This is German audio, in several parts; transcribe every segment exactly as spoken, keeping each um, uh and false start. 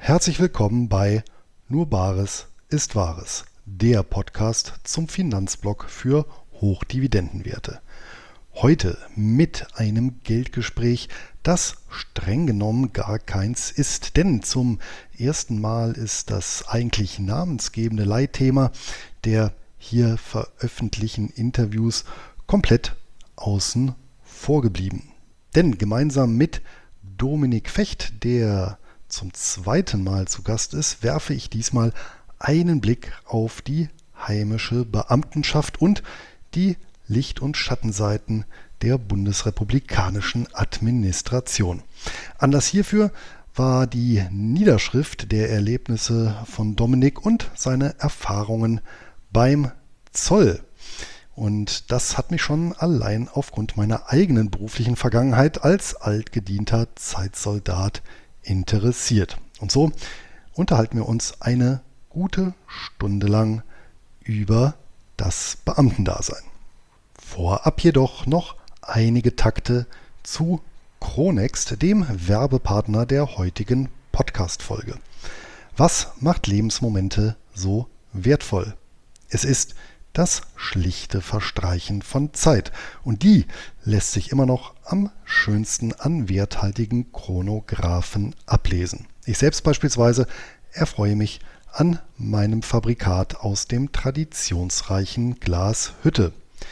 Herzlich willkommen bei Nur Bares ist Wahres, der Podcast zum Finanzblock für Hochdividendenwerte. Heute mit einem Geldgespräch, das streng genommen gar keins ist, denn zum ersten Mal ist das eigentlich namensgebende Leitthema der hier veröffentlichten Interviews komplett außen vor geblieben. Denn gemeinsam mit Dominik Fecht, der zum zweiten Mal zu Gast ist, werfe ich diesmal einen Blick auf die heimische Beamtenschaft und die Licht- und Schattenseiten der bundesrepublikanischen Administration. Anlass hierfür war die Niederschrift der Erlebnisse von Dominik und seine Erfahrungen beim Zoll. Und das hat mich schon allein aufgrund meiner eigenen beruflichen Vergangenheit als altgedienter Zeitsoldat interessiert. Und so unterhalten wir uns eine gute Stunde lang über das Beamtendasein. Vorab jedoch noch einige Takte zu Chronext, dem Werbepartner der heutigen Podcast-Folge. Was macht Lebensmomente so wertvoll? Es ist das schlichte Verstreichen von Zeit. Und die lässt sich immer noch am schönsten an werthaltigen Chronographen ablesen. Ich selbst beispielsweise erfreue mich an meinem Fabrikat aus dem traditionsreichen Glas Hütte.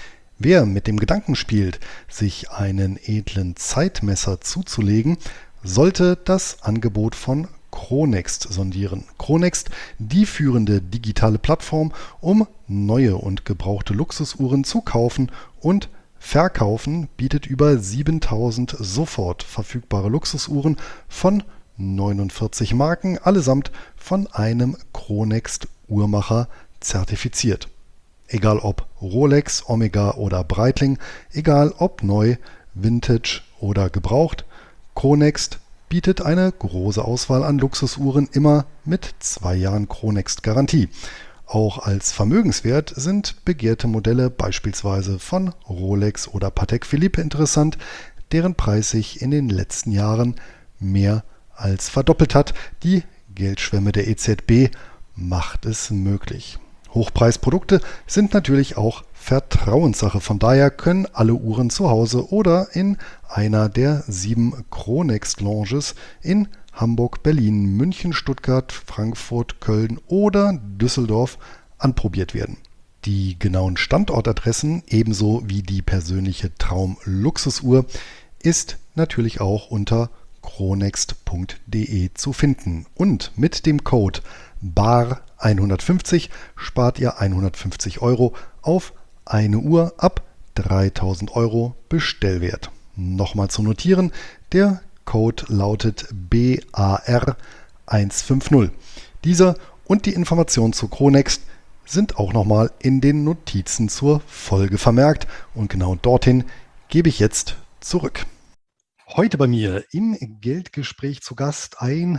Wer mit dem Gedanken spielt, sich einen edlen Zeitmesser zuzulegen, sollte das Angebot von Chronext sondieren. Chronext, die führende digitale Plattform, um neue und gebrauchte Luxusuhren zu kaufen und verkaufen, bietet über siebentausend sofort verfügbare Luxusuhren von neunundvierzig Marken, allesamt von einem Chronext-Uhrmacher zertifiziert. Egal ob Rolex, Omega oder Breitling, egal ob neu, Vintage oder gebraucht, Chronext bietet eine große Auswahl an Luxusuhren immer mit zwei Jahren Chronext-Garantie. Auch als Vermögenswert sind begehrte Modelle beispielsweise von Rolex oder Patek Philippe interessant, deren Preis sich in den letzten Jahren mehr als verdoppelt hat. Die Geldschwemme der E Z B macht es möglich. Hochpreisprodukte sind natürlich auch Vertrauenssache. Von daher können alle Uhren zu Hause oder in einer der sieben Chronext-Lounges in Hamburg, Berlin, München, Stuttgart, Frankfurt, Köln oder Düsseldorf anprobiert werden. Die genauen Standortadressen ebenso wie die persönliche Traum-Luxusuhr ist natürlich auch unter chronext punkt de zu finden. Und mit dem Code B A R hundertfünfzig spart ihr hundertfünfzig Euro auf eine Uhr ab dreitausend Euro Bestellwert. Nochmal zu notieren, der Code lautet B A R hundertfünfzig. Dieser und die Informationen zu Chronext sind auch nochmal in den Notizen zur Folge vermerkt und genau dorthin gebe ich jetzt zurück. Heute bei mir im Geldgespräch zu Gast ein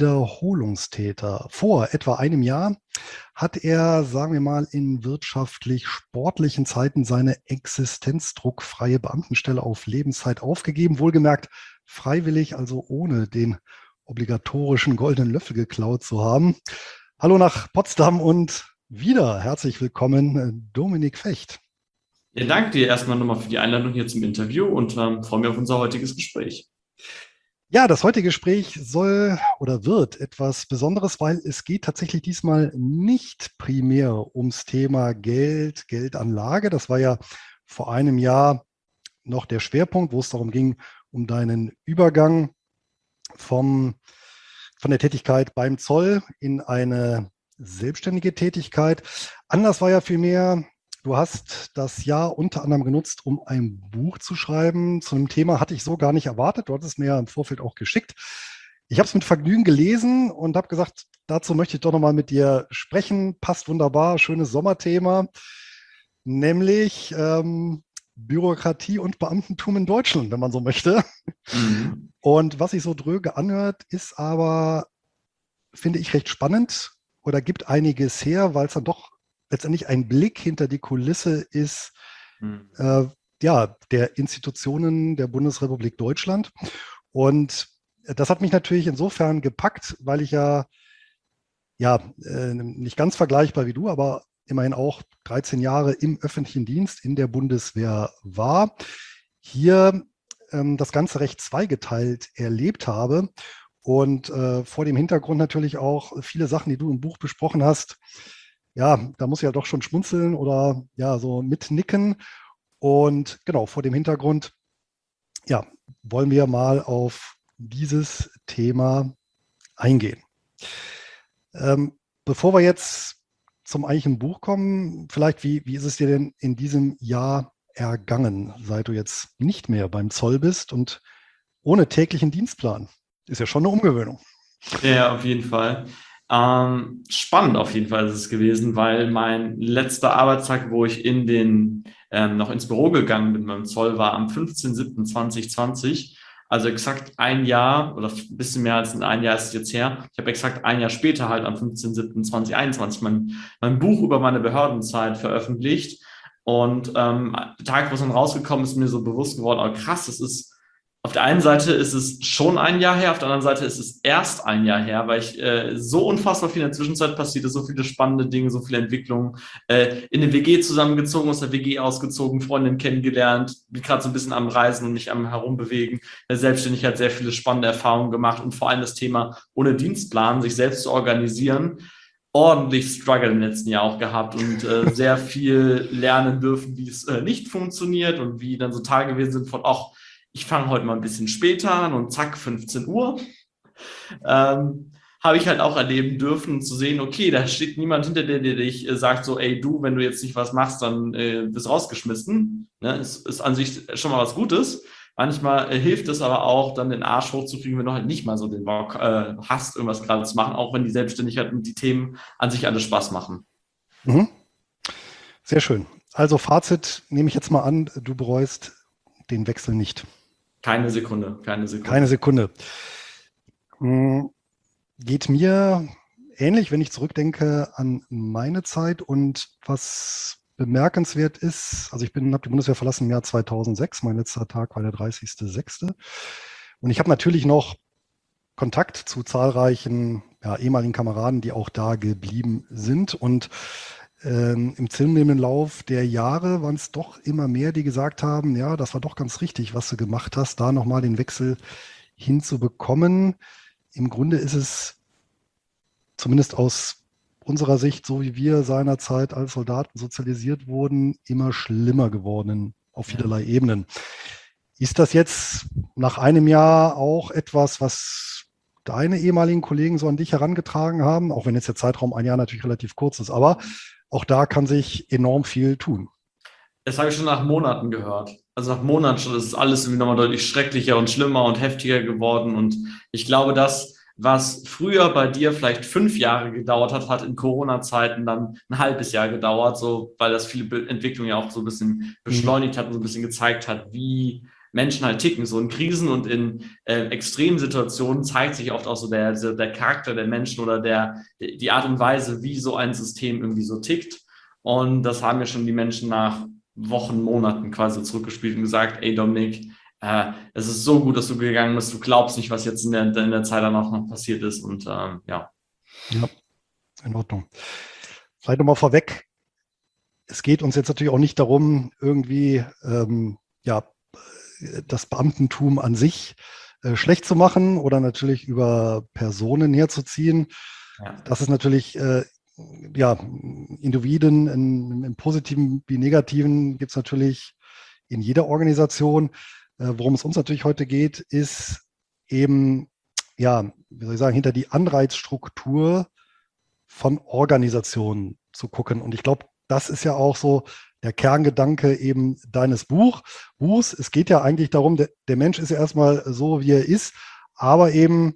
Wiederholungstäter. Vor etwa einem Jahr hat er, sagen wir mal, in wirtschaftlich-sportlichen Zeiten seine existenzdruckfreie Beamtenstelle auf Lebenszeit aufgegeben. Wohlgemerkt freiwillig, also ohne den obligatorischen goldenen Löffel geklaut zu haben. Hallo nach Potsdam und wieder herzlich willkommen, Dominik Fecht. Ja, danke dir erstmal nochmal für die Einladung hier zum Interview und ähm, freue mich auf unser heutiges Gespräch. Ja, das heutige Gespräch soll oder wird etwas Besonderes, weil es geht tatsächlich diesmal nicht primär ums Thema Geld, Geldanlage. Das war ja vor einem Jahr noch der Schwerpunkt, wo es darum ging, um deinen Übergang vom, von der Tätigkeit beim Zoll in eine selbstständige Tätigkeit. Anders war ja vielmehr, du hast das Jahr unter anderem genutzt, um ein Buch zu schreiben. Zu einem Thema hatte ich so gar nicht erwartet. Du hattest es mir ja im Vorfeld auch geschickt. Ich habe es mit Vergnügen gelesen und habe gesagt, dazu möchte ich doch nochmal mit dir sprechen. Passt wunderbar, schönes Sommerthema, nämlich ähm, Bürokratie und Beamtentum in Deutschland, wenn man so möchte. Mhm. Und was sich so dröge anhört, ist aber, finde ich, recht spannend oder gibt einiges her, weil es dann doch letztendlich ein Blick hinter die Kulisse ist, Mhm. äh, ja, der Institutionen der Bundesrepublik Deutschland. Und das hat mich natürlich insofern gepackt, weil ich ja, ja, äh, nicht ganz vergleichbar wie du, aber immerhin auch dreizehn Jahre im öffentlichen Dienst in der Bundeswehr war. Hier ähm, das Ganze recht zweigeteilt erlebt habe und äh, vor dem Hintergrund natürlich auch viele Sachen, die du im Buch besprochen hast. Ja, da muss ich ja doch schon schmunzeln oder ja, so mitnicken. Und genau, vor dem Hintergrund, ja, wollen wir mal auf dieses Thema eingehen. Ähm, bevor wir jetzt zum eigentlichen Buch kommen, vielleicht, wie, wie ist es dir denn in diesem Jahr ergangen, seit du jetzt nicht mehr beim Zoll bist und ohne täglichen Dienstplan? Ist ja schon eine Umgewöhnung. Ja, auf jeden Fall. Ähm, spannend auf jeden Fall ist es gewesen, weil mein letzter Arbeitstag, wo ich in den, ähm, noch ins Büro gegangen bin beim Zoll, war am fünfzehnten siebten zweitausendzwanzig. Also exakt ein Jahr oder ein bisschen mehr als ein Jahr ist es jetzt her. Ich habe exakt ein Jahr später halt am fünfzehnten siebten zweitausendeinundzwanzig mein, mein Buch über meine Behördenzeit veröffentlicht. Und ähm, der Tag, wo es dann rausgekommen ist, mir so bewusst geworden, oh krass, das ist auf der einen Seite ist es schon ein Jahr her, auf der anderen Seite ist es erst ein Jahr her, weil ich äh, so unfassbar viel in der Zwischenzeit passiert ist, so viele spannende Dinge, so viele Entwicklungen. Äh, in eine W G zusammengezogen, aus der W G ausgezogen, Freundin kennengelernt, bin gerade so ein bisschen am Reisen und mich am Herumbewegen. Der Selbstständigkeit sehr viele spannende Erfahrungen gemacht und vor allem das Thema ohne Dienstplan, sich selbst zu organisieren. Ordentlich Struggle im letzten Jahr auch gehabt und äh, sehr viel lernen dürfen, wie es äh, nicht funktioniert und wie dann so Tage gewesen sind von, ach, ich fange heute mal ein bisschen später an und zack, fünfzehn Uhr. Ähm, habe ich halt auch erleben dürfen, zu sehen, okay, da steht niemand hinter dir, der dich äh, sagt so, ey du, wenn du jetzt nicht was machst, dann äh, wirst du rausgeschmissen. Ne? Ist, ist an sich schon mal was Gutes. Manchmal äh, hilft es aber auch, dann den Arsch hochzukriegen, wenn du halt nicht mal so den Bock äh, hast, irgendwas gerade zu machen, auch wenn die Selbstständigkeit und die Themen an sich alle Spaß machen. Mhm. Sehr schön. Also Fazit nehme ich jetzt mal an, du bereust den Wechsel nicht. Keine Sekunde, keine Sekunde. Keine Sekunde. Hm, geht mir ähnlich, wenn ich zurückdenke an meine Zeit und was bemerkenswert ist, also ich bin, habe die Bundeswehr verlassen im Jahr zweitausendsechs, mein letzter Tag war der dreißigster sechste und ich habe natürlich noch Kontakt zu zahlreichen ja, ehemaligen Kameraden, die auch da geblieben sind und ähm, im zunehmenden Lauf der Jahre waren es doch immer mehr, die gesagt haben, ja, das war doch ganz richtig, was du gemacht hast, da nochmal den Wechsel hinzubekommen. Im Grunde ist es zumindest aus unserer Sicht, so wie wir seinerzeit als Soldaten sozialisiert wurden, immer schlimmer geworden auf vielerlei Ebenen. Ist das jetzt nach einem Jahr auch etwas, was deine ehemaligen Kollegen so an dich herangetragen haben, auch wenn jetzt der Zeitraum ein Jahr natürlich relativ kurz ist, aber auch da kann sich enorm viel tun. Das habe ich schon nach Monaten gehört. Also nach Monaten schon ist alles irgendwie nochmal deutlich schrecklicher und schlimmer und heftiger geworden. Und ich glaube, das, was früher bei dir vielleicht fünf Jahre gedauert hat, hat in Corona-Zeiten dann ein halbes Jahr gedauert, so weil das viele Entwicklungen ja auch so ein bisschen beschleunigt hat und so ein bisschen gezeigt hat, wie Menschen halt ticken. So in Krisen und in äh, extremen Situationen zeigt sich oft auch so der, der Charakter der Menschen oder der, die Art und Weise, wie so ein System irgendwie so tickt. Und das haben ja schon die Menschen nach Wochen, Monaten quasi zurückgespielt und gesagt, ey Dominik, äh, es ist so gut, dass du gegangen bist, du glaubst nicht, was jetzt in der, in der Zeit danach noch passiert ist. Und ähm, ja. Ja, in Ordnung. Vielleicht nochmal vorweg, es geht uns jetzt natürlich auch nicht darum, irgendwie ähm, ja, das Beamtentum an sich äh, schlecht zu machen oder natürlich über Personen herzuziehen. Ja. Das ist natürlich, äh, ja, Individuen in, im Positiven wie Negativen gibt es natürlich in jeder Organisation. Äh, worum es uns natürlich heute geht, ist eben, ja, wie soll ich sagen, hinter die Anreizstruktur von Organisationen zu gucken. Und ich glaube, das ist ja auch so der Kerngedanke eben deines Buch, Buchs. Es geht ja eigentlich darum, der, der Mensch ist ja erstmal so, wie er ist, aber eben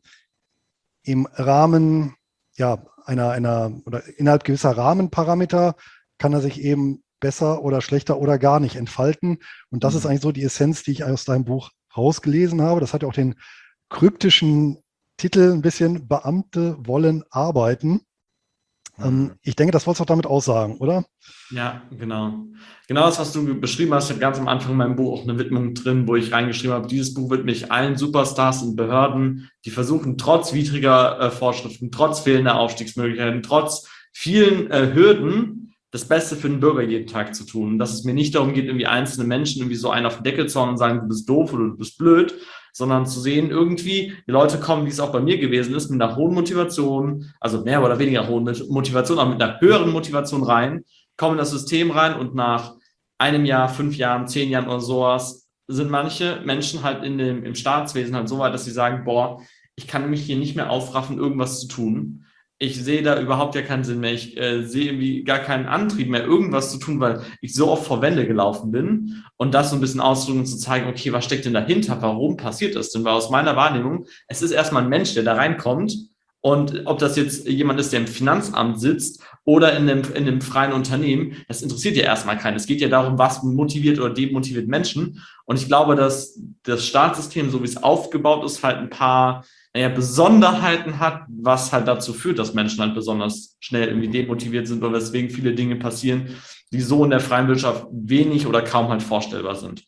im Rahmen ja, einer, einer oder innerhalb gewisser Rahmenparameter kann er sich eben besser oder schlechter oder gar nicht entfalten. Und das mhm. ist eigentlich so die Essenz, die ich aus deinem Buch rausgelesen habe. Das hat ja auch den kryptischen Titel ein bisschen Beamte wollen arbeiten. Ähm, ich denke, das wolltest du auch damit aussagen, oder? Ja, genau. Genau das, was du beschrieben hast. Ich habe ganz am Anfang in meinem Buch auch eine Widmung drin, wo ich reingeschrieben habe, dieses Buch widme ich allen Superstars und Behörden, die versuchen, trotz widriger äh, Vorschriften, trotz fehlender Aufstiegsmöglichkeiten, trotz vielen äh, Hürden, das Beste für den Bürger jeden Tag zu tun. Und dass es mir nicht darum geht, irgendwie einzelne Menschen irgendwie so einen auf den Deckel zu hauen und sagen, du bist doof oder du bist blöd, sondern zu sehen, irgendwie, die Leute kommen, wie es auch bei mir gewesen ist, mit einer hohen Motivation, also mehr oder weniger hohen Motivation, aber mit einer höheren Motivation rein, kommen in das System rein und nach einem Jahr, fünf Jahren, zehn Jahren oder sowas sind manche Menschen halt in dem, im Staatswesen halt so weit, dass sie sagen, boah, ich kann mich hier nicht mehr aufraffen, irgendwas zu tun. Ich sehe da überhaupt ja keinen Sinn mehr. Ich äh, sehe irgendwie gar keinen Antrieb mehr, irgendwas zu tun, weil ich so oft vor Wände gelaufen bin. Und das so ein bisschen ausdrücken und zu zeigen, okay, was steckt denn dahinter? Warum passiert das denn? Weil aus meiner Wahrnehmung, es ist erstmal ein Mensch, der da reinkommt. Und ob das jetzt jemand ist, der im Finanzamt sitzt oder in einem, in einem freien Unternehmen, das interessiert ja erstmal keinen. Es geht ja darum, was motiviert oder demotiviert Menschen. Und ich glaube, dass das Staatssystem, so wie es aufgebaut ist, halt ein paar naja, Besonderheiten hat, was halt dazu führt, dass Menschen halt besonders schnell irgendwie demotiviert sind oder weswegen viele Dinge passieren, die so in der freien Wirtschaft wenig oder kaum halt vorstellbar sind.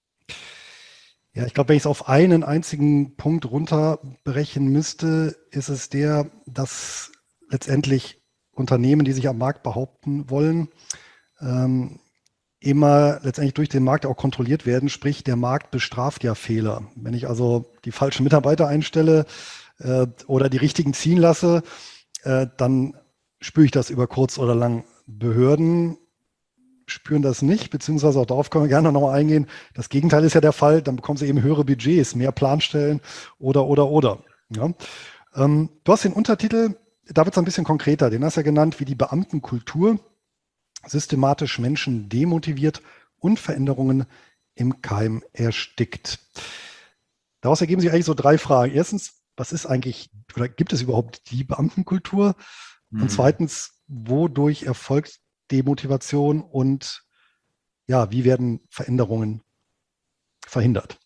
Ja, ich glaube, wenn ich es auf einen einzigen Punkt runterbrechen müsste, ist es der, dass letztendlich Unternehmen, die sich am Markt behaupten wollen, ähm, immer letztendlich durch den Markt auch kontrolliert werden. Sprich, der Markt bestraft ja Fehler. Wenn ich also die falschen Mitarbeiter einstelle äh, oder die richtigen ziehen lasse, äh, dann spüre ich das über kurz oder lang. Behörden spüren das nicht, beziehungsweise auch darauf können wir gerne nochmal eingehen. Das Gegenteil ist ja der Fall, dann bekommen sie eben höhere Budgets, mehr Planstellen oder, oder, oder. Ja. Ähm, du hast den Untertitel, da wird es ein bisschen konkreter, den hast du ja genannt, wie die Beamtenkultur systematisch Menschen demotiviert und Veränderungen im Keim erstickt. Daraus ergeben sich eigentlich so drei Fragen. Erstens, was ist eigentlich, oder gibt es überhaupt die Beamtenkultur? Hm. Und zweitens, wodurch erfolgt Demotivation und ja, wie werden Veränderungen verhindert?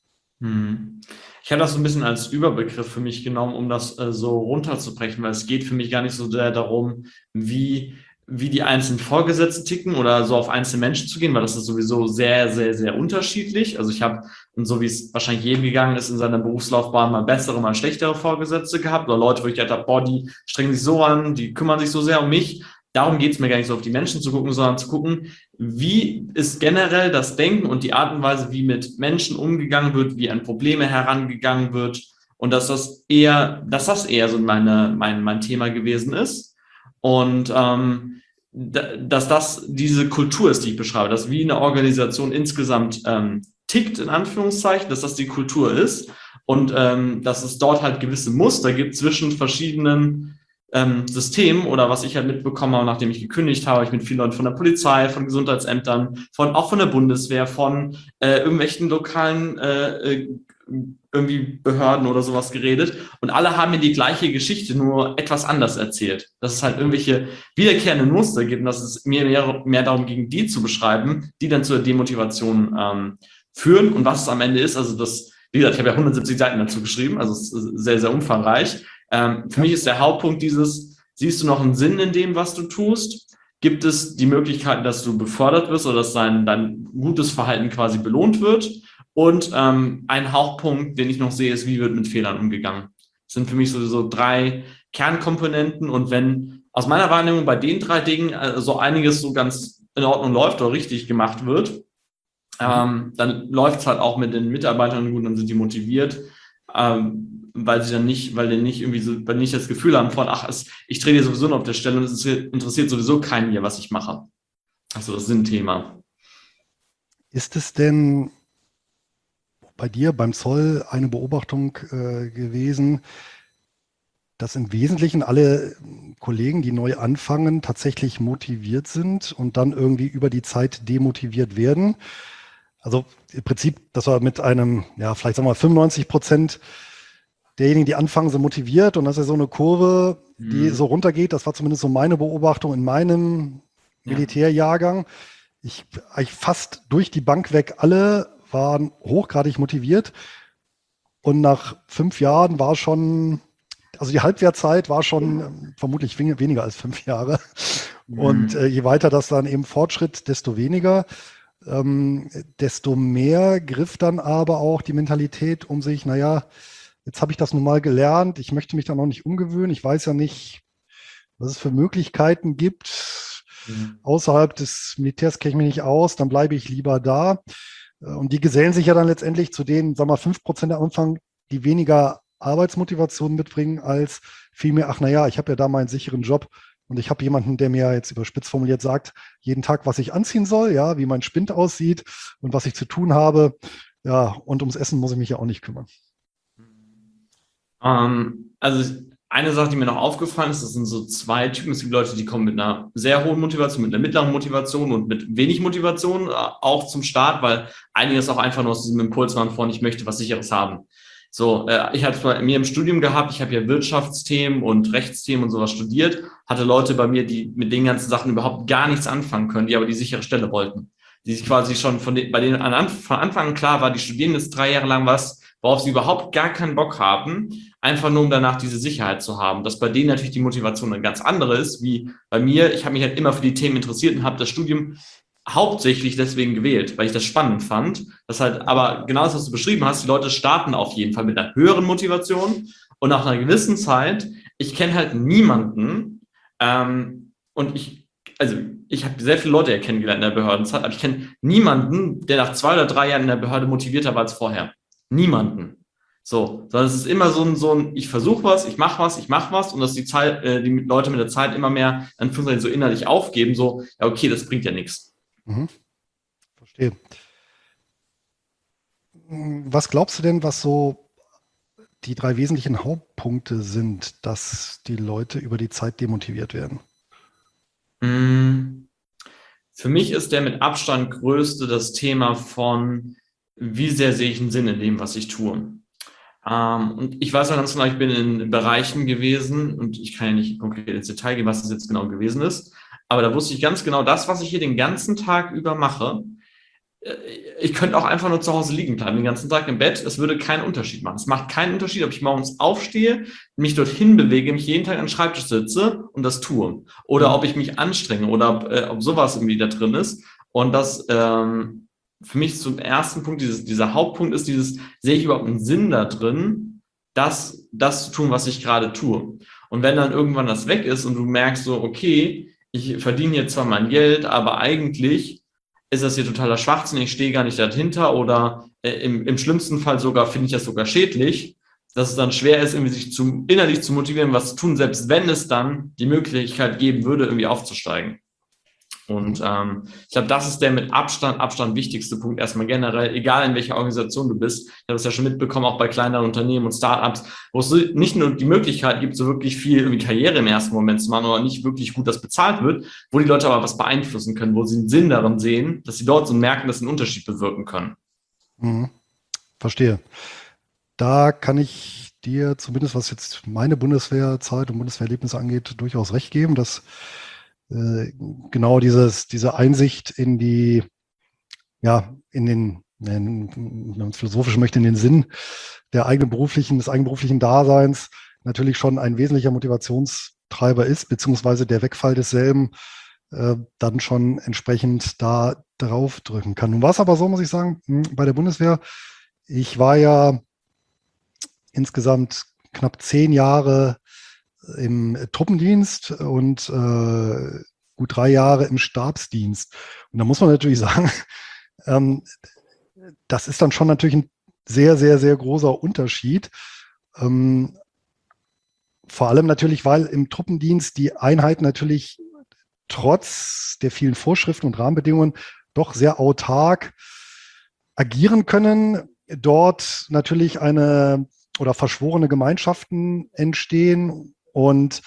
Hm. Ich habe das so ein bisschen als Überbegriff für mich genommen, um das äh, so runterzubrechen, weil es geht für mich gar nicht so sehr darum, wie, wie die einzelnen Vorgesetzten ticken oder so auf einzelne Menschen zu gehen, weil das ist sowieso sehr, sehr, sehr unterschiedlich. Also ich habe, und so wie es wahrscheinlich jedem gegangen ist in seiner Berufslaufbahn, mal bessere, mal schlechtere Vorgesetzte gehabt oder Leute, wo ich gedacht habe, boah, die strengen sich so an, die kümmern sich so sehr um mich. Darum geht es mir gar nicht so auf die Menschen zu gucken, sondern zu gucken, wie ist generell das Denken und die Art und Weise, wie mit Menschen umgegangen wird, wie an Probleme herangegangen wird und dass das eher, dass das eher so meine, mein, mein Thema gewesen ist und ähm, dass das diese Kultur ist, die ich beschreibe, dass wie eine Organisation insgesamt ähm, tickt, in Anführungszeichen, dass das die Kultur ist und ähm, dass es dort halt gewisse Muster gibt zwischen verschiedenen Ähm, System oder was ich halt mitbekommen habe, nachdem ich gekündigt habe, ich mit vielen Leuten von der Polizei, von Gesundheitsämtern, von auch von der Bundeswehr, von äh, irgendwelchen lokalen äh, irgendwie Behörden oder sowas geredet und alle haben mir die gleiche Geschichte nur etwas anders erzählt. Dass es halt irgendwelche wiederkehrenden Muster gibt und dass es mir mehr, mehr darum ging, die zu beschreiben, die dann zur Demotivation ähm, führen und was es am Ende ist. Also das, wie gesagt, ich habe ja hundertsiebzig Seiten dazu geschrieben, also es ist sehr, sehr umfangreich. Ähm, für mich ist der Hauptpunkt dieses, siehst du noch einen Sinn in dem, was du tust? Gibt es die Möglichkeit, dass du befördert wirst oder dass dein, dein gutes Verhalten quasi belohnt wird? Und ähm, ein Hauptpunkt, den ich noch sehe, ist, wie wird mit Fehlern umgegangen? Das sind für mich sowieso drei Kernkomponenten. Und wenn aus meiner Wahrnehmung bei den drei Dingen äh, so einiges so ganz in Ordnung läuft oder richtig gemacht wird, ähm, dann läuft es halt auch mit den Mitarbeitern gut, dann sind die motiviert. Ähm, weil sie dann nicht, weil die nicht irgendwie so, weil die nicht das Gefühl haben von, ach, es, ich drehe sowieso nur auf der Stelle und es interessiert sowieso keinen hier, was ich mache. Also das ist ein Thema. Ist es denn bei dir beim Zoll eine Beobachtung äh, gewesen, dass im Wesentlichen alle Kollegen, die neu anfangen, tatsächlich motiviert sind und dann irgendwie über die Zeit demotiviert werden? Also im Prinzip, dass wir mit einem, ja, vielleicht sagen wir mal fünfundneunzig Prozent derjenigen, die anfangen, sind motiviert und das ist ja so eine Kurve, die Hm. so runtergeht. Das war zumindest so meine Beobachtung in meinem Ja. Militärjahrgang. Ich, eigentlich fast durch die Bank weg, alle waren hochgradig motiviert und nach fünf Jahren war schon also die Halbwertzeit war schon ähm, vermutlich wen- weniger als fünf Jahre. Und äh, Mhm. je weiter das dann eben fortschritt, desto weniger. Ähm, desto mehr griff dann aber auch die Mentalität um sich, naja, jetzt habe ich das nun mal gelernt, ich möchte mich da noch nicht umgewöhnen, ich weiß ja nicht, was es für Möglichkeiten gibt. Mhm. Außerhalb des Militärs kenne ich mich nicht aus, dann bleibe ich lieber da. Äh, Und die gesellen sich ja dann letztendlich zu den, sagen wir mal, fünf Prozent am Anfang, die weniger Arbeitsmotivation mitbringen, als vielmehr, ach naja, ich habe ja da meinen sicheren Job und ich habe jemanden, der mir jetzt überspitzt formuliert sagt, jeden Tag, was ich anziehen soll, ja, wie mein Spind aussieht und was ich zu tun habe. Ja, und ums Essen muss ich mich ja auch nicht kümmern. Ähm, also eine Sache, die mir noch aufgefallen ist, das sind so zwei Typen. Es gibt Leute, die kommen mit einer sehr hohen Motivation, mit einer mittleren Motivation und mit wenig Motivation, äh, auch zum Start, weil einiges auch einfach nur aus diesem Impuls waren von, ich möchte was Sicheres haben. So, äh, ich habe es bei mir im Studium gehabt, ich habe ja Wirtschaftsthemen und Rechtsthemen und sowas studiert, hatte Leute bei mir, die mit den ganzen Sachen überhaupt gar nichts anfangen können, die aber die sichere Stelle wollten. Die sich quasi schon von den, bei denen an, von Anfang an klar war, die studieren jetzt drei Jahre lang was, worauf sie überhaupt gar keinen Bock haben, einfach nur um danach diese Sicherheit zu haben. Dass bei denen natürlich die Motivation eine ganz andere ist, wie bei mir. Ich habe mich halt immer für die Themen interessiert und habe das Studium hauptsächlich deswegen gewählt, weil ich das spannend fand. Das halt, aber genau das, was du beschrieben hast, die Leute starten auf jeden Fall mit einer höheren Motivation und nach einer gewissen Zeit, ich kenne halt niemanden, ähm, und ich, also ich habe sehr viele Leute ja kennengelernt in der Behördenzeit, aber ich kenne niemanden, der nach zwei oder drei Jahren in der Behörde motivierter war als vorher. Niemanden. So, sondern es ist immer so ein, so ein ich versuche was, ich mache was, ich mache was und dass die Zeit, äh, die Leute mit der Zeit immer mehr an so innerlich aufgeben, so, ja, okay, das bringt ja nichts. Mhm, verstehe. Was glaubst du denn, was so die drei wesentlichen Hauptpunkte sind, dass die Leute über die Zeit demotiviert werden? Mm, Für mich ist der mit Abstand größte das Thema von, wie sehr sehe ich einen Sinn in dem, was ich tue. Ähm, und ich weiß ja ganz genau, ich bin in Bereichen gewesen und ich kann ja nicht konkret ins Detail gehen, was es jetzt genau gewesen ist. Aber da wusste ich ganz genau, das, was ich hier den ganzen Tag über mache, äh, ich könnte auch einfach nur zu Hause liegen bleiben, den ganzen Tag im Bett. Es würde keinen Unterschied machen. Es macht keinen Unterschied, ob ich morgens aufstehe, mich dorthin bewege, mich jeden Tag an den Schreibtisch sitze und das tue. Oder Mhm. ob ich mich anstrenge oder ob, äh, ob sowas irgendwie da drin ist. Und das ähm, für mich zum ersten Punkt, dieses, dieser Hauptpunkt ist dieses, sehe ich überhaupt einen Sinn da drin, das, das zu tun, was ich gerade tue. Und wenn dann irgendwann das weg ist und du merkst so, okay, ich verdiene jetzt zwar mein Geld, aber eigentlich ist das hier totaler Schwachsinn, ich stehe gar nicht dahinter oder äh, im, im schlimmsten Fall sogar finde ich das sogar schädlich, dass es dann schwer ist, irgendwie sich zu, innerlich zu motivieren, was zu tun, selbst wenn es dann die Möglichkeit geben würde, irgendwie aufzusteigen. Und Mhm. ähm, ich glaube, das ist der mit Abstand, Abstand wichtigste Punkt erstmal generell, egal in welcher Organisation du bist. Ich habe es ja schon mitbekommen, auch bei kleineren Unternehmen und Startups, wo es nicht nur die Möglichkeit gibt, so wirklich viel irgendwie Karriere im ersten Moment zu machen oder nicht wirklich gut das bezahlt wird, wo die Leute aber was beeinflussen können, wo sie einen Sinn darin sehen, dass sie dort so merken, dass sie einen Unterschied bewirken können. Mhm. Verstehe. Da kann ich dir zumindest, was jetzt meine Bundeswehrzeit und Bundeswehrerlebnisse angeht, durchaus recht geben, dass äh, genau dieses, diese Einsicht in die, ja, in den, wenn man es philosophisch möchte, in den Sinn der eigenen beruflichen, des eigenen beruflichen Daseins natürlich schon ein wesentlicher Motivationstreiber ist, beziehungsweise der Wegfall desselben äh, dann schon entsprechend da drauf drücken kann. Nun war es aber so, muss ich sagen, bei der Bundeswehr, ich war ja insgesamt knapp zehn Jahre im Truppendienst und äh, gut drei Jahre im Stabsdienst. Und da muss man natürlich sagen, ähm, das ist dann schon natürlich ein sehr, sehr, sehr großer Unterschied. Ähm, vor allem natürlich, weil im Truppendienst die Einheiten natürlich trotz der vielen Vorschriften und Rahmenbedingungen doch sehr autark agieren können. Dort natürlich eine oder verschworene Gemeinschaften entstehen und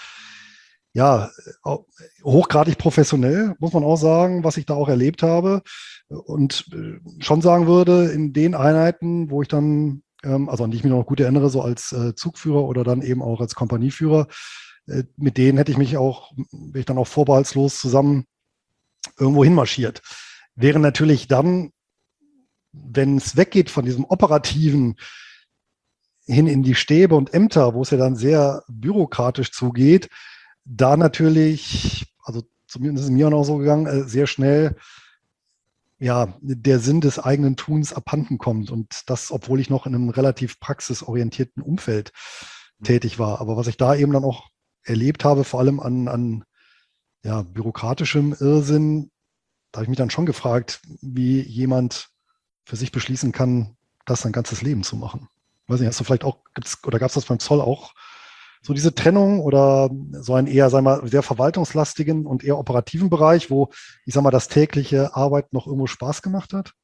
ja, hochgradig professionell, muss man auch sagen, was ich da auch erlebt habe. Und äh, schon sagen würde, in den Einheiten, wo ich dann, ähm, also an die ich mich noch gut erinnere, so als äh, Zugführer oder dann eben auch als Kompanieführer, äh, mit denen hätte ich mich auch, bin ich dann auch vorbehaltslos zusammen irgendwo hinmarschiert. Wäre natürlich dann, wenn es weggeht von diesem operativen, hin in die Stäbe und Ämter, wo es ja dann sehr bürokratisch zugeht, da natürlich, also zumindest ist es mir auch noch so gegangen, äh, sehr schnell ja, der Sinn des eigenen Tuns abhanden kommt. Und das, obwohl ich noch in einem relativ praxisorientierten Umfeld tätig war. Aber was ich da eben dann auch erlebt habe, vor allem an, an ja, bürokratischem Irrsinn, da habe ich mich dann schon gefragt, wie jemand für sich beschließen kann, das sein ganzes Leben zu machen. Weiß nicht, hast du vielleicht auch, gibt's, oder gab es das beim Zoll auch, so diese Trennung oder so einen eher, sagen wir mal, sehr verwaltungslastigen und eher operativen Bereich, wo, ich sag mal, das tägliche Arbeit noch irgendwo Spaß gemacht hat?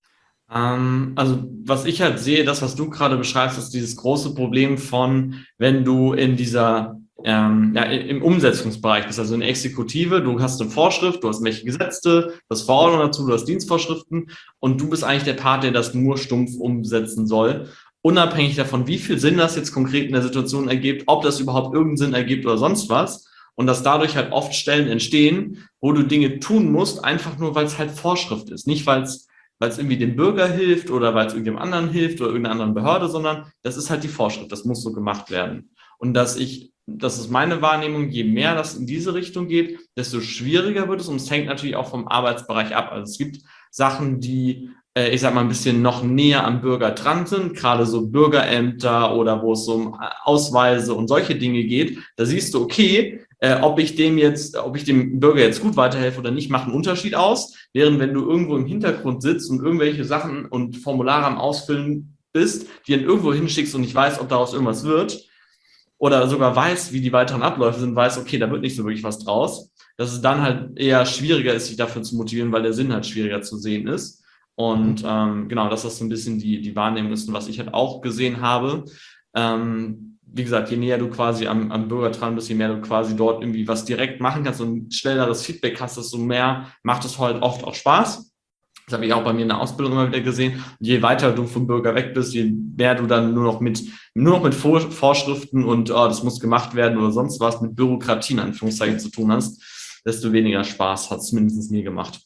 Ähm, also was ich halt sehe, das, was du gerade beschreibst, ist dieses große Problem von, wenn du in dieser, ähm, ja, im Umsetzungsbereich bist, also in der Exekutive, du hast eine Vorschrift, du hast welche Gesetze, du hast Verordnungen dazu, du hast Dienstvorschriften und du bist eigentlich der Part, der das nur stumpf umsetzen soll. Unabhängig davon, wie viel Sinn das jetzt konkret in der Situation ergibt, ob das überhaupt irgendeinen Sinn ergibt oder sonst was. Und dass dadurch halt oft Stellen entstehen, wo du Dinge tun musst, einfach nur, weil es halt Vorschrift ist. Nicht, weil es weil es irgendwie dem Bürger hilft oder weil es irgendjemand anderen hilft oder irgendeiner anderen Behörde, sondern das ist halt die Vorschrift, das muss so gemacht werden. Und dass ich, das ist meine Wahrnehmung, je mehr das in diese Richtung geht, desto schwieriger wird es und es hängt natürlich auch vom Arbeitsbereich ab. Also es gibt Sachen, die, äh, ich sag mal, ein bisschen noch näher am Bürger dran sind, gerade so Bürgerämter oder wo es so um Ausweise und solche Dinge geht. Da siehst du, okay, äh, ob ich dem jetzt, ob ich dem Bürger jetzt gut weiterhelfe oder nicht, macht einen Unterschied aus. Während wenn du irgendwo im Hintergrund sitzt und irgendwelche Sachen und Formulare am Ausfüllen bist, die dann irgendwo hinschickst und nicht weißt, ob daraus irgendwas wird, oder sogar weiß, wie die weiteren Abläufe sind, weiß, okay, da wird nicht so wirklich was draus, dass es dann halt eher schwieriger ist, sich dafür zu motivieren, weil der Sinn halt schwieriger zu sehen ist. Und Mhm. ähm, genau, dass das so ein bisschen die, die Wahrnehmung ist und was ich halt auch gesehen habe. Ähm, wie gesagt, je näher du quasi am, am Bürger dran bist, je mehr du quasi dort irgendwie was direkt machen kannst und schnelleres Feedback hast, desto mehr macht es halt oft auch Spaß. Das habe ich auch bei mir in der Ausbildung immer wieder gesehen. Und je weiter du vom Bürger weg bist, je mehr du dann nur noch mit, nur noch mit Vorschriften und oh, das muss gemacht werden oder sonst was mit Bürokratie in Anführungszeichen zu tun hast, desto weniger Spaß hat es mindestens mir gemacht.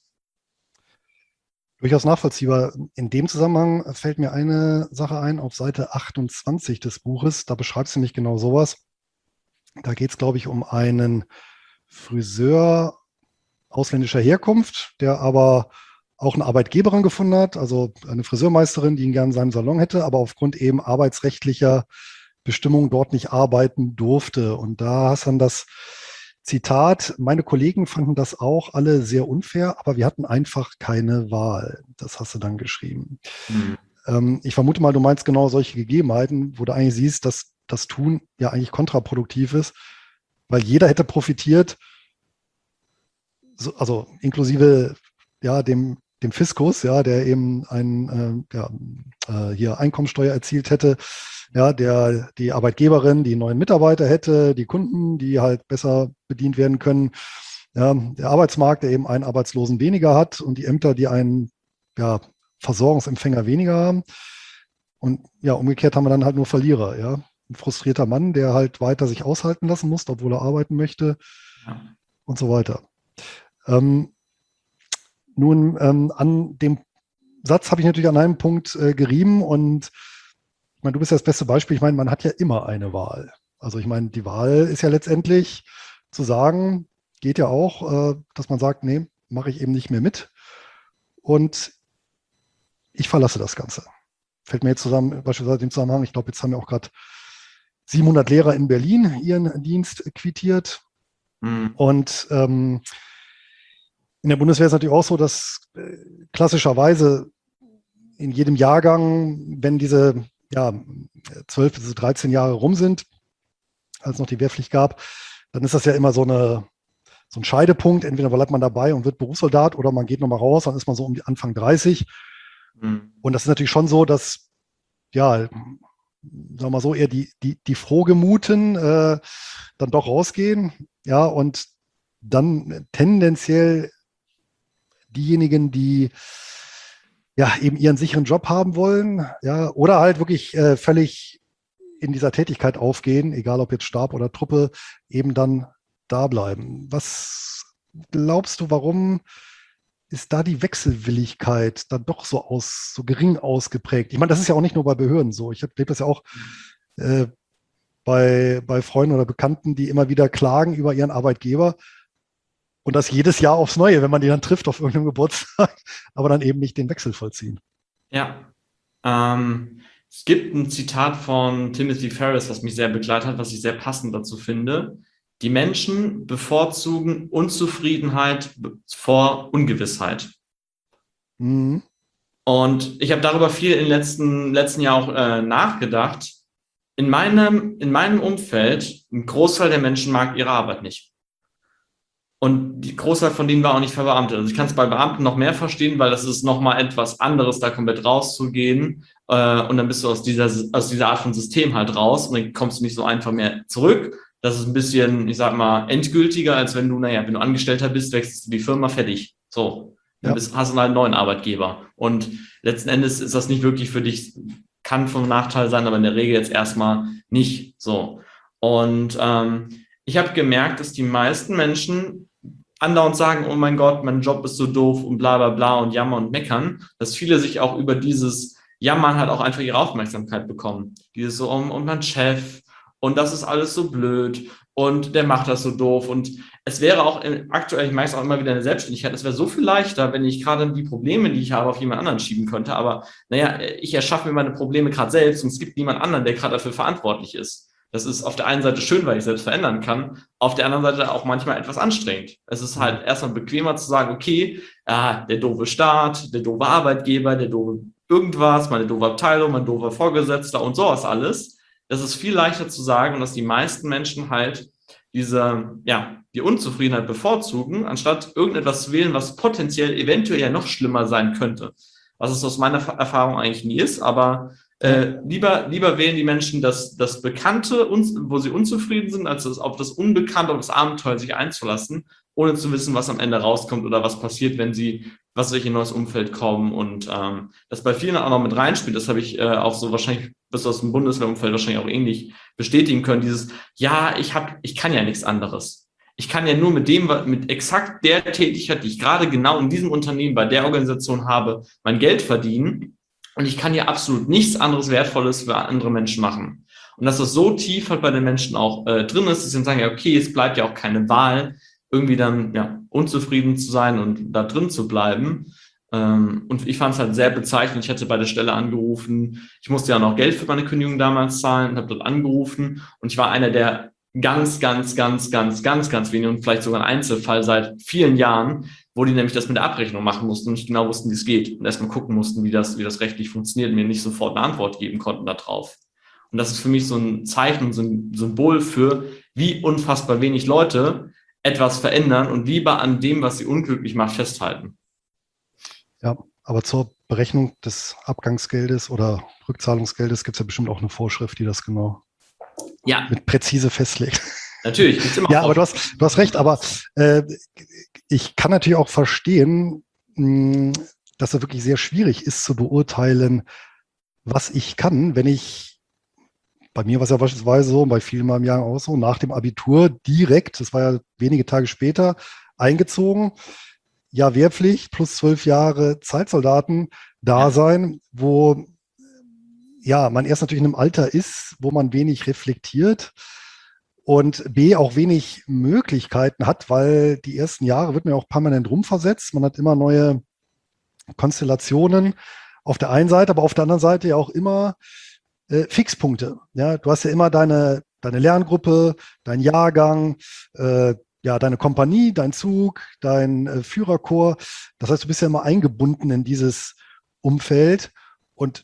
Durchaus nachvollziehbar. In dem Zusammenhang fällt mir eine Sache ein auf Seite achtundzwanzig des Buches. Da beschreibst du nämlich genau sowas. Da geht es, glaube ich, um einen Friseur ausländischer Herkunft, der aber auch eine Arbeitgeberin gefunden hat, also eine Friseurmeisterin, die ihn gerne in seinem Salon hätte, aber aufgrund eben arbeitsrechtlicher Bestimmungen dort nicht arbeiten durfte. Und da hast dann das Zitat, meine Kollegen fanden das auch alle sehr unfair, aber wir hatten einfach keine Wahl. Das hast du dann geschrieben. Hm. Ähm, ich vermute mal, du meinst genau solche Gegebenheiten, wo du eigentlich siehst, dass das Tun ja eigentlich kontraproduktiv ist, weil jeder hätte profitiert, so, also inklusive ja, dem, dem Fiskus, ja, der eben ein, äh, ja, äh, hier Einkommensteuer erzielt hätte, ja, der die Arbeitgeberin, die neuen Mitarbeiter hätte, die Kunden, die halt besser bedient werden können, ja, der Arbeitsmarkt, der eben einen Arbeitslosen weniger hat und die Ämter, die einen ja, Versorgungsempfänger weniger haben. Und ja, umgekehrt haben wir dann halt nur Verlierer, ja. Ein frustrierter Mann, der halt weiter sich aushalten lassen muss, obwohl er arbeiten möchte Ja. und so weiter. Ähm, nun, ähm, an dem Satz habe ich natürlich an einem Punkt äh, gerieben und ich meine, du bist ja das beste Beispiel. Ich meine, man hat ja immer eine Wahl. Also ich meine, die Wahl ist ja letztendlich zu sagen, geht ja auch, äh, dass man sagt, nee, mache ich eben nicht mehr mit und ich verlasse das Ganze. Fällt mir jetzt zusammen, beispielsweise im Zusammenhang, ich glaube, jetzt haben ja auch gerade siebenhundert Lehrer in Berlin ihren Dienst quittiert Hm. und ähm, in der Bundeswehr ist es natürlich auch so, dass äh, klassischerweise in jedem Jahrgang, wenn diese ja, zwölf bis dreizehn Jahre rum sind, als es noch die Wehrpflicht gab, dann ist das ja immer so, eine, so ein Scheidepunkt. Entweder bleibt man dabei und wird Berufssoldat oder man geht nochmal raus, dann ist man so um die Anfang dreißig. Hm. Und das ist natürlich schon so, dass, ja, sagen wir mal so, eher die, die, die Frohgemuten äh, dann doch rausgehen. Ja, und dann tendenziell diejenigen, die ja eben ihren sicheren Job haben wollen, ja, oder halt wirklich äh, völlig in dieser Tätigkeit aufgehen, egal ob jetzt Stab oder Truppe, eben dann da bleiben. Was glaubst du, warum ist da die Wechselwilligkeit dann doch so aus, so gering ausgeprägt? Ich meine, das ist ja auch nicht nur bei Behörden so. Ich erlebe das ja auch äh, bei, bei Freunden oder Bekannten, die immer wieder klagen über ihren Arbeitgeber und das jedes Jahr aufs Neue, wenn man die dann trifft auf irgendeinem Geburtstag, aber dann eben nicht den Wechsel vollziehen. Ja, ähm, es gibt ein Zitat von Timothy Ferriss, was mich sehr begleitet hat, was ich sehr passend dazu finde. Die Menschen bevorzugen Unzufriedenheit vor Ungewissheit. Mhm. Und ich habe darüber viel im letzten, letzten Jahr auch äh, nachgedacht. In meinem, in meinem Umfeld, ein Großteil der Menschen mag ihre Arbeit nicht. Und die Großteil von denen war auch nicht verbeamtet. Also ich kann es bei Beamten noch mehr verstehen, weil das ist nochmal etwas anderes, da komplett rauszugehen. Äh, und dann bist du aus dieser, aus dieser Art von System halt raus und dann kommst du nicht so einfach mehr zurück. Das ist ein bisschen, ich sag mal, endgültiger, als wenn du, naja, wenn du Angestellter bist, wechselst du die Firma, fertig. So. Dann Ja. bist, hast du halt einen neuen Arbeitgeber. Und letzten Endes ist das nicht wirklich für dich, kann von Nachteil sein, aber in der Regel jetzt erstmal nicht so. Und ähm, ich habe gemerkt, dass die meisten Menschen andauernd sagen, oh mein Gott, mein Job ist so doof und bla bla bla und jammern und meckern, dass viele sich auch über dieses Jammern halt auch einfach ihre Aufmerksamkeit bekommen. Dieses so, um, um mein Chef und das ist alles so blöd und der macht das so doof. Und es wäre auch in, aktuell, ich merke es auch immer wieder in der Selbstständigkeit, es wäre so viel leichter, wenn ich gerade die Probleme, die ich habe, auf jemand anderen schieben könnte. Aber naja, ich erschaffe mir meine Probleme gerade selbst und es gibt niemand anderen, der gerade dafür verantwortlich ist. Das ist auf der einen Seite schön, weil ich selbst verändern kann, auf der anderen Seite auch manchmal etwas anstrengend. Es ist halt erstmal bequemer zu sagen, okay, ah, der doofe Staat, der doofe Arbeitgeber, der doofe irgendwas, meine doofe Abteilung, mein doofer Vorgesetzter und sowas alles. Das ist viel leichter zu sagen, dass die meisten Menschen halt diese, ja, die Unzufriedenheit bevorzugen, anstatt irgendetwas zu wählen, was potenziell eventuell ja noch schlimmer sein könnte. Was es aus meiner Erfahrung eigentlich nie ist, aber Äh, lieber, lieber wählen die Menschen das, das Bekannte, wo sie unzufrieden sind, als das, auf das Unbekannte, auf das Abenteuer sich einzulassen, ohne zu wissen, was am Ende rauskommt oder was passiert, wenn sie, was durch ein neues Umfeld kommen. Und ähm, das bei vielen auch noch mit reinspielt, das habe ich äh, auch so wahrscheinlich bis aus dem Bundeswehrumfeld wahrscheinlich auch ähnlich bestätigen können. Dieses, ja, ich hab, ich kann ja nichts anderes. Ich kann ja nur mit dem, mit exakt der Tätigkeit, die ich gerade genau in diesem Unternehmen, bei der Organisation habe, mein Geld verdienen. Und ich kann ja absolut nichts anderes Wertvolles für andere Menschen machen. Und dass das so tief halt bei den Menschen auch äh, drin ist, dass sie dann sagen, ja, okay, es bleibt ja auch keine Wahl, irgendwie dann ja unzufrieden zu sein und da drin zu bleiben. Ähm, und ich fand es halt sehr bezeichnend. Ich hatte bei der Stelle angerufen. Ich musste ja noch Geld für meine Kündigung damals zahlen und habe dort angerufen. Und ich war einer der ganz, ganz, ganz, ganz, ganz, ganz wenigen und vielleicht sogar ein Einzelfall seit vielen Jahren, wo die nämlich das mit der Abrechnung machen mussten und nicht genau wussten, wie es geht und erstmal gucken mussten, wie das, wie das rechtlich funktioniert und mir nicht sofort eine Antwort geben konnten darauf. Und das ist für mich so ein Zeichen, so ein Symbol für, wie unfassbar wenig Leute etwas verändern und lieber an dem, was sie unglücklich macht, festhalten. Ja, aber zur Berechnung des Abgangsgeldes oder Rückzahlungsgeldes gibt es ja bestimmt auch eine Vorschrift, die das genau ja. mit präzise festlegt. Natürlich. Gibt's immer ja, aber du hast, du hast recht, aber äh, ich kann natürlich auch verstehen, mh, dass es wirklich sehr schwierig ist zu beurteilen, was ich kann, wenn ich, bei mir war es ja beispielsweise so, bei vielen in meinem Jahr auch so, nach dem Abitur direkt, das war ja wenige Tage später, eingezogen, ja, Wehrpflicht plus zwölf Jahre Zeitsoldaten da sein, ja. wo ja, man erst natürlich in einem Alter ist, wo man wenig reflektiert und B, auch wenig Möglichkeiten hat, weil die ersten Jahre wird man ja auch permanent rumversetzt. Man hat immer neue Konstellationen auf der einen Seite, aber auf der anderen Seite ja auch immer äh, Fixpunkte. Ja, du hast ja immer deine, deine Lerngruppe, dein Jahrgang, äh, ja, deine Kompanie, dein Zug, dein äh, Führerkorps. Das heißt, du bist ja immer eingebunden in dieses Umfeld und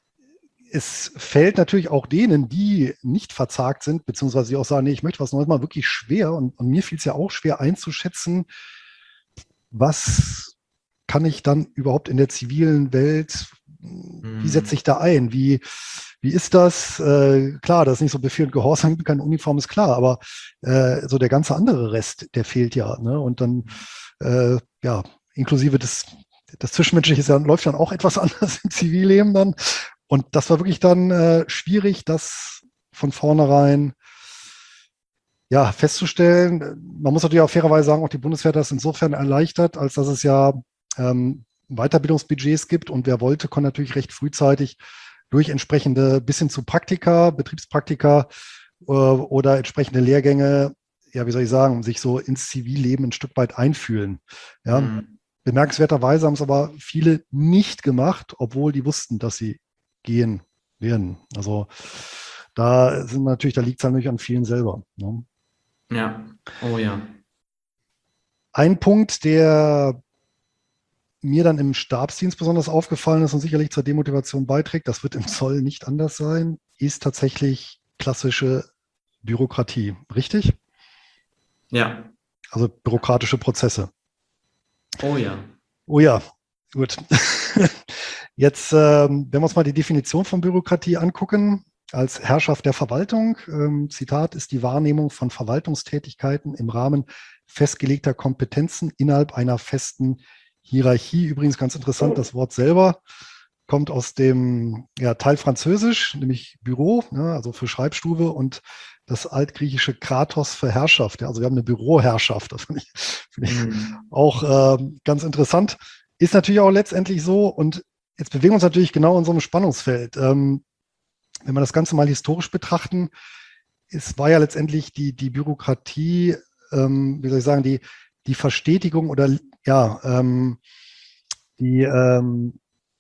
es fällt natürlich auch denen, die nicht verzagt sind, beziehungsweise die auch sagen, nee, ich möchte was Neues mal, wirklich schwer. Und, und mir fiel es ja auch schwer einzuschätzen, was kann ich dann überhaupt in der zivilen Welt, wie setze ich da ein? Wie, wie ist das? Äh, klar, das ist nicht so Befehl und Gehorsam, keine Uniform ist klar, aber äh, so der ganze andere Rest, der fehlt ja. Ne? Und dann, äh, ja, inklusive des, das Zwischenmenschliche ist ja, läuft dann auch etwas anders im Zivilleben dann. Und das war wirklich dann äh, schwierig, das von vornherein ja, festzustellen. Man muss natürlich auch fairerweise sagen, auch die Bundeswehr hat das insofern erleichtert, als dass es ja ähm, Weiterbildungsbudgets gibt und wer wollte, konnte natürlich recht frühzeitig durch entsprechende bis hin zu Praktika, Betriebspraktika äh, oder entsprechende Lehrgänge, ja, wie soll ich sagen, sich so ins Zivilleben ein Stück weit einfühlen. Ja. Mhm. Bemerkenswerterweise haben es aber viele nicht gemacht, obwohl die wussten, dass sie gehen werden. Also da sind natürlich, da liegt es natürlich an vielen selber. Ne? Ja, oh ja. Ein Punkt, der mir dann im Stabsdienst besonders aufgefallen ist und sicherlich zur Demotivation beiträgt, das wird im Zoll nicht anders sein, ist tatsächlich klassische Bürokratie. Richtig? Ja, Also bürokratische Prozesse. oh ja. Oh ja, gut. Jetzt, ähm, wenn wir uns mal die Definition von Bürokratie angucken, als Herrschaft der Verwaltung, ähm, Zitat, ist die Wahrnehmung von Verwaltungstätigkeiten im Rahmen festgelegter Kompetenzen innerhalb einer festen Hierarchie. Übrigens ganz interessant, das Wort selber kommt aus dem ja, Teil Französisch, nämlich Büro, ne, also für Schreibstube und das altgriechische Kratos für Herrschaft. Ja, also wir haben eine Büroherrschaft. Das finde ich, find ich Mhm. auch ähm, ganz interessant. Ist natürlich auch letztendlich so und jetzt bewegen wir uns natürlich genau in so einem Spannungsfeld. Ähm, wenn wir das Ganze mal historisch betrachten, es war ja letztendlich die, die Bürokratie, ähm, wie soll ich sagen, die, die Verstetigung oder ja, ähm, die, ähm,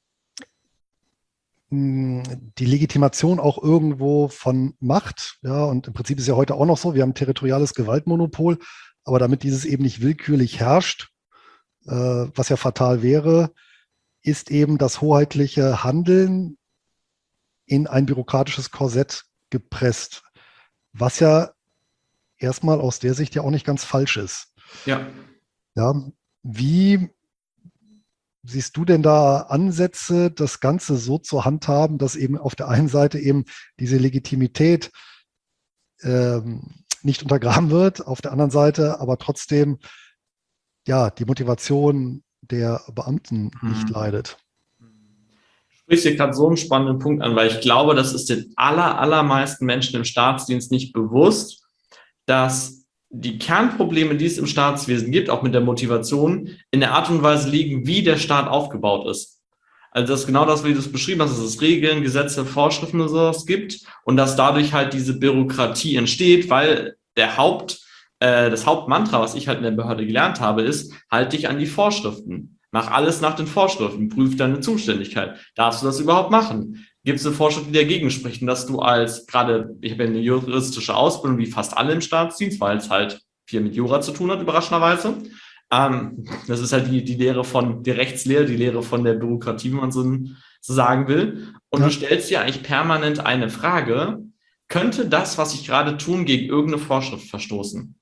die Legitimation auch irgendwo von Macht. Ja, und im Prinzip ist ja heute auch noch so, wir haben ein territoriales Gewaltmonopol, aber damit dieses eben nicht willkürlich herrscht, äh, was ja fatal wäre, ist eben das hoheitliche Handeln in ein bürokratisches Korsett gepresst, was ja erstmal aus der Sicht ja auch nicht ganz falsch ist. Ja. Ja, wie siehst du denn da Ansätze, das Ganze so zu handhaben, dass eben auf der einen Seite eben diese Legitimität ähm, nicht untergraben wird, auf der anderen Seite aber trotzdem ja die Motivation der Beamten nicht Mhm. leidet? Du sprichst hier gerade so einen spannenden Punkt an, weil ich glaube, das ist den aller, allermeisten Menschen im Staatsdienst nicht bewusst, dass die Kernprobleme, die es im Staatswesen gibt, auch mit der Motivation, in der Art und Weise liegen, wie der Staat aufgebaut ist. Also das ist genau das, wie du es beschrieben hast, dass es Regeln, Gesetze, Vorschriften und sowas gibt und dass dadurch halt diese Bürokratie entsteht, weil der Haupt, äh, das Hauptmantra, was ich halt in der Behörde gelernt habe, ist, halt dich an die Vorschriften. Mach alles nach den Vorschriften, prüf deine Zuständigkeit. Darfst du das überhaupt machen? Gibt es eine Vorschrift, die dagegen spricht? Und dass du als, gerade, ich habe ja eine juristische Ausbildung, wie fast alle im Staatsdienst, weil es halt viel mit Jura zu tun hat, überraschenderweise. Ähm, das ist halt die, die Lehre von, die Rechtslehre, die Lehre von der Bürokratie, wenn man so, so sagen will. Und du Ja, stellst dir eigentlich permanent eine Frage, könnte das, was ich gerade tun, gegen irgendeine Vorschrift verstoßen?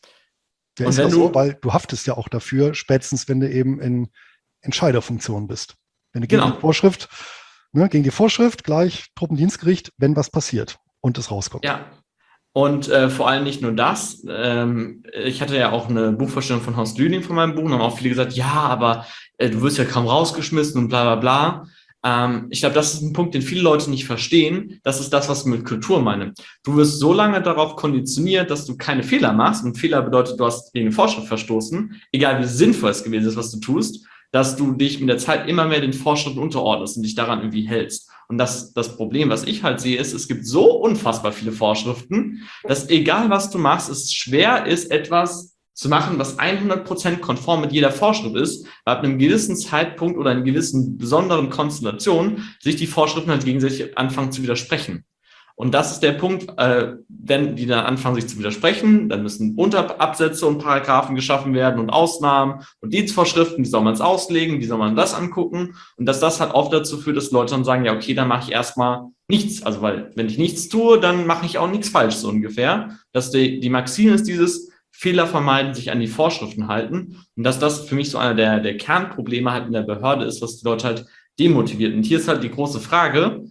der Und ist ja wenn so, du, weil du haftest ja auch dafür, spätestens wenn du eben in Entscheiderfunktion bist. Wenn du gegen die genau, Vorschrift, ne, gegen die Vorschrift gleich Truppendienstgericht, wenn was passiert und es rauskommt. ja, und äh, vor allem nicht nur das. Ähm, ich hatte ja auch eine Buchvorstellung von Horst Lüning von meinem Buch und haben auch viele gesagt, ja, aber äh, du wirst ja kaum rausgeschmissen und bla bla bla. Ähm, ich glaube, das ist ein Punkt, den viele Leute nicht verstehen. Das ist das, was ich mit Kultur meine. Du wirst so lange darauf konditioniert, dass du keine Fehler machst. Und Fehler bedeutet, du hast gegen eine Vorschrift verstoßen, egal wie sinnvoll es gewesen ist, was du tust, dass du dich mit der Zeit immer mehr den Vorschriften unterordnest und dich daran irgendwie hältst. Und das, das Problem, was ich halt sehe, ist, es gibt so unfassbar viele Vorschriften, dass egal was du machst, es schwer ist, etwas zu machen, was hundert Prozent konform mit jeder Vorschrift ist, weil ab einem gewissen Zeitpunkt oder in gewissen besonderen Konstellationen sich die Vorschriften halt gegenseitig anfangen zu widersprechen. Und das ist der Punkt, äh, wenn die dann anfangen, sich zu widersprechen, dann müssen Unterabsätze und Paragraphen geschaffen werden und Ausnahmen und Dienstvorschriften, die soll man es auslegen, die soll man das angucken. Und dass das halt oft dazu führt, dass Leute dann sagen, ja, okay, dann mache ich erstmal nichts. Also, weil wenn ich nichts tue, dann mache ich auch nichts falsch, so ungefähr. Dass die, die Maxime ist dieses Fehler vermeiden, sich an die Vorschriften halten. Und dass das für mich so einer der, der Kernprobleme halt in der Behörde ist, was die Leute halt demotiviert. Und hier ist halt die große Frage,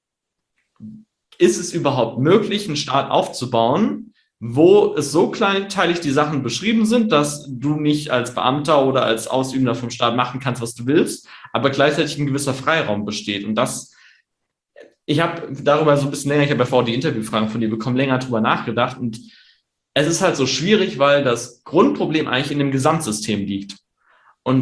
ist es überhaupt möglich, einen Staat aufzubauen, wo es so kleinteilig die Sachen beschrieben sind, dass du nicht als Beamter oder als Ausübender vom Staat machen kannst, was du willst, aber gleichzeitig ein gewisser Freiraum besteht. Und das, ich habe darüber so ein bisschen länger, ich habe ja vorher die Interviewfragen von dir bekommen, länger drüber nachgedacht. Und es ist halt so schwierig, weil das Grundproblem eigentlich in dem Gesamtsystem liegt. Und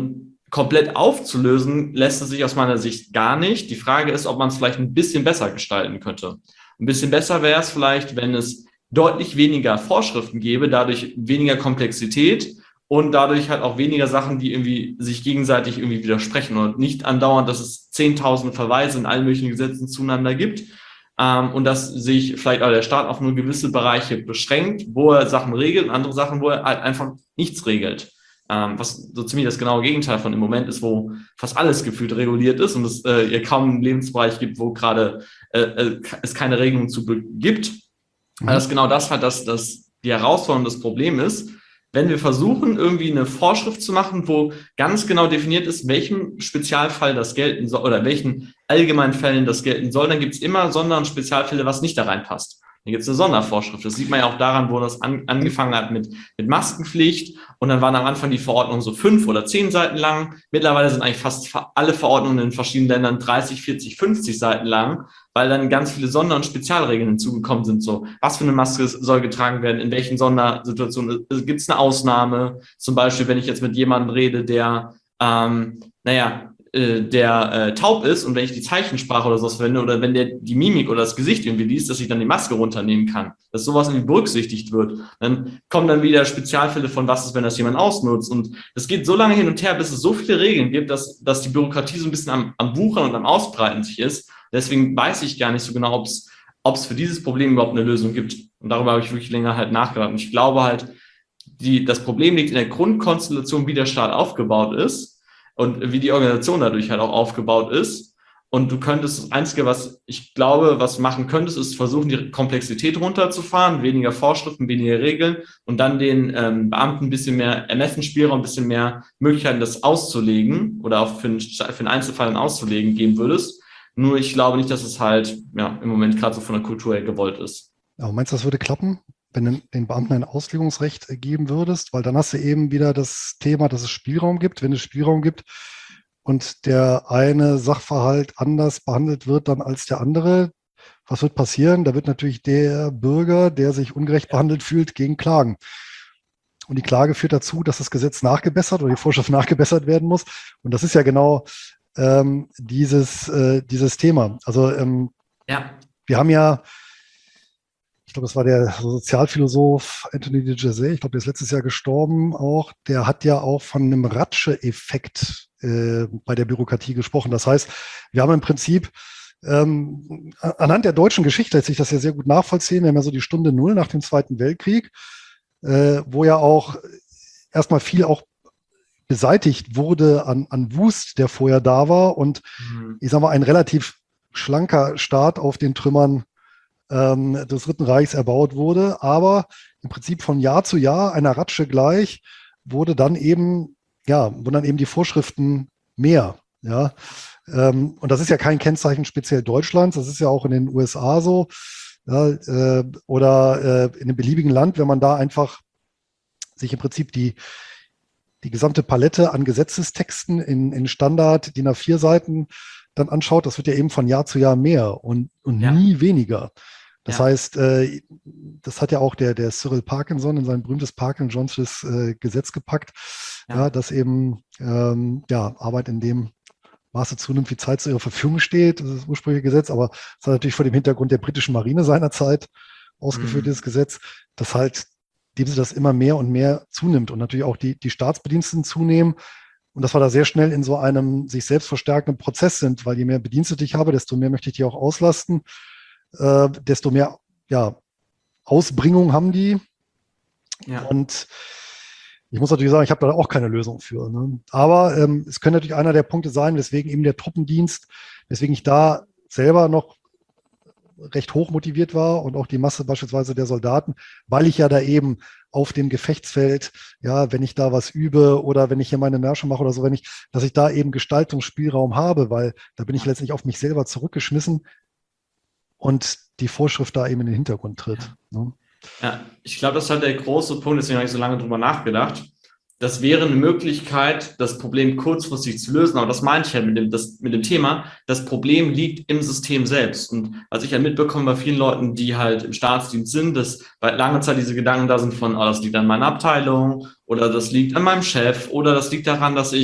komplett aufzulösen lässt es sich aus meiner Sicht gar nicht. Die Frage ist, ob man es vielleicht ein bisschen besser gestalten könnte. Ein bisschen besser wäre es vielleicht, wenn es deutlich weniger Vorschriften gäbe, dadurch weniger Komplexität und dadurch halt auch weniger Sachen, die irgendwie sich gegenseitig irgendwie widersprechen und nicht andauernd, dass es zehntausende Verweise in allen möglichen Gesetzen zueinander gibt. Ähm, und dass sich vielleicht auch der Staat auf nur gewisse Bereiche beschränkt, wo er Sachen regelt und andere Sachen, wo er halt einfach nichts regelt. Ähm, was so ziemlich das genaue Gegenteil von im Moment ist, wo fast alles gefühlt reguliert ist und es äh, kaum einen Lebensbereich gibt, wo gerade äh, äh, es keine Regelung zu gibt. Mhm. Das ist genau das halt, dass das die Herausforderung, das Problem ist, wenn wir versuchen, irgendwie eine Vorschrift zu machen, wo ganz genau definiert ist, welchem Spezialfall das gelten soll oder welchen allgemeinen Fällen das gelten soll, dann gibt es immer Sonder- und Spezialfälle, was nicht da reinpasst. Dann gibt es eine Sondervorschrift. Das sieht man ja auch daran, wo das an, angefangen hat mit, mit Maskenpflicht. Und dann waren am Anfang die Verordnungen so fünf oder zehn Seiten lang. Mittlerweile sind eigentlich fast alle Verordnungen in verschiedenen Ländern dreißig, vierzig, fünfzig Seiten lang, weil dann ganz viele Sonder- und Spezialregeln hinzugekommen sind. So, was für eine Maske soll getragen werden? In welchen Sondersituationen gibt es eine Ausnahme? Zum Beispiel, wenn ich jetzt mit jemandem rede, der, ähm, naja, der äh, taub ist und wenn ich die Zeichensprache oder sowas verwende oder wenn der die Mimik oder das Gesicht irgendwie liest, dass ich dann die Maske runternehmen kann, dass sowas irgendwie berücksichtigt wird. Dann kommen dann wieder Spezialfälle von was ist, wenn das jemand ausnutzt und das geht so lange hin und her, bis es so viele Regeln gibt, dass, dass die Bürokratie so ein bisschen am, am Wuchern und am Ausbreiten sich ist. Deswegen weiß ich gar nicht so genau, ob es ob es für dieses Problem überhaupt eine Lösung gibt. Und darüber habe ich wirklich länger halt nachgedacht. Und ich glaube halt, die, das Problem liegt in der Grundkonstellation, wie der Staat aufgebaut ist und wie die Organisation dadurch halt auch aufgebaut ist. Und du könntest, das Einzige, was ich glaube, was machen könntest, ist versuchen, die Komplexität runterzufahren, weniger Vorschriften, weniger Regeln und dann den ähm, Beamten ein bisschen mehr Ermessensspielraum, ein bisschen mehr Möglichkeiten, das auszulegen oder auch für einen, für einen Einzelfall dann auszulegen geben würdest. Nur ich glaube nicht, dass es halt ja, im Moment gerade so von der Kultur her gewollt ist. Aber meinst du, das würde klappen, wenn du den Beamten ein Auslegungsrecht geben würdest? Weil dann hast du eben wieder das Thema, dass es Spielraum gibt. Wenn es Spielraum gibt und der eine Sachverhalt anders behandelt wird dann als der andere, was wird passieren? Da wird natürlich der Bürger, der sich ungerecht behandelt fühlt, gegen klagen. Und die Klage führt dazu, dass das Gesetz nachgebessert oder die Vorschrift nachgebessert werden muss. Und das ist ja genau ähm, dieses, äh, dieses Thema. Also ähm, ja. wir haben ja, ich glaube, das war der Sozialphilosoph Anthony de Jazet, ich glaube, der ist letztes Jahr gestorben auch, der hat ja auch von einem Ratsche-Effekt äh, bei der Bürokratie gesprochen. Das heißt, wir haben im Prinzip ähm, anhand der deutschen Geschichte lässt sich das ja sehr gut nachvollziehen. Wir haben ja so die Stunde Null nach dem Zweiten Weltkrieg, äh, wo ja auch erstmal viel auch beseitigt wurde an, an Wust, der vorher da war und mhm. ich sage mal, ein relativ schlanker Staat auf den Trümmern ähm, des Dritten Reichs erbaut wurde, aber im Prinzip von Jahr zu Jahr einer Ratsche gleich wurde dann eben, ja, wurden dann eben die Vorschriften mehr, ja, ähm, und das ist ja kein Kennzeichen speziell Deutschlands, das ist ja auch in den U S A so, ja, äh, oder äh, in einem beliebigen Land, wenn man da einfach sich im Prinzip die die gesamte Palette an Gesetzestexten in, in Standard D I N A vier Seiten dann anschaut, das wird ja eben von Jahr zu Jahr mehr und, und ja. nie weniger. Das ja. heißt, äh, das hat ja auch der, der Cyril Parkinson in sein berühmtes Parkinson'sches äh, Gesetz gepackt, ja. Ja, dass eben ähm, ja, Arbeit in dem Maße zunimmt, wie Zeit zu ihrer Verfügung steht. Das ist das ursprüngliche Gesetz, aber es hat natürlich vor dem Hintergrund der britischen Marine seinerzeit ausgeführt, mhm. dieses Gesetz, dass halt dem sie das immer mehr und mehr zunimmt und natürlich auch die, die Staatsbediensteten zunehmen und dass wir da sehr schnell in so einem sich selbst verstärkenden Prozess sind, weil je mehr Bedienstete ich habe, desto mehr möchte ich die auch auslasten, äh, desto mehr ja, Ausbringung haben die. Ja. Und ich muss natürlich sagen, ich habe da auch keine Lösung für. Ne? Aber ähm, es könnte natürlich einer der Punkte sein, weswegen eben der Truppendienst, weswegen ich da selber noch recht hoch motiviert war und auch die Masse beispielsweise der Soldaten, weil ich ja da eben auf dem Gefechtsfeld, ja, wenn ich da was übe oder wenn ich hier meine Märsche mache oder so, wenn ich, dass ich da eben Gestaltungsspielraum habe, weil da bin ich letztlich auf mich selber zurückgeschmissen und die Vorschrift da eben in den Hintergrund tritt. Ne? Ja, ich glaube, das ist halt der große Punkt, deswegen habe ich so lange drüber nachgedacht. Das wäre eine Möglichkeit, das Problem kurzfristig zu lösen. Aber das meine ich halt mit dem, das, mit dem Thema. Das Problem liegt im System selbst. Und was ich halt mitbekomme bei vielen Leuten, die halt im Staatsdienst sind, dass bei langer Zeit diese Gedanken da sind von, oh, das liegt an meiner Abteilung oder das liegt an meinem Chef oder das liegt daran, dass ich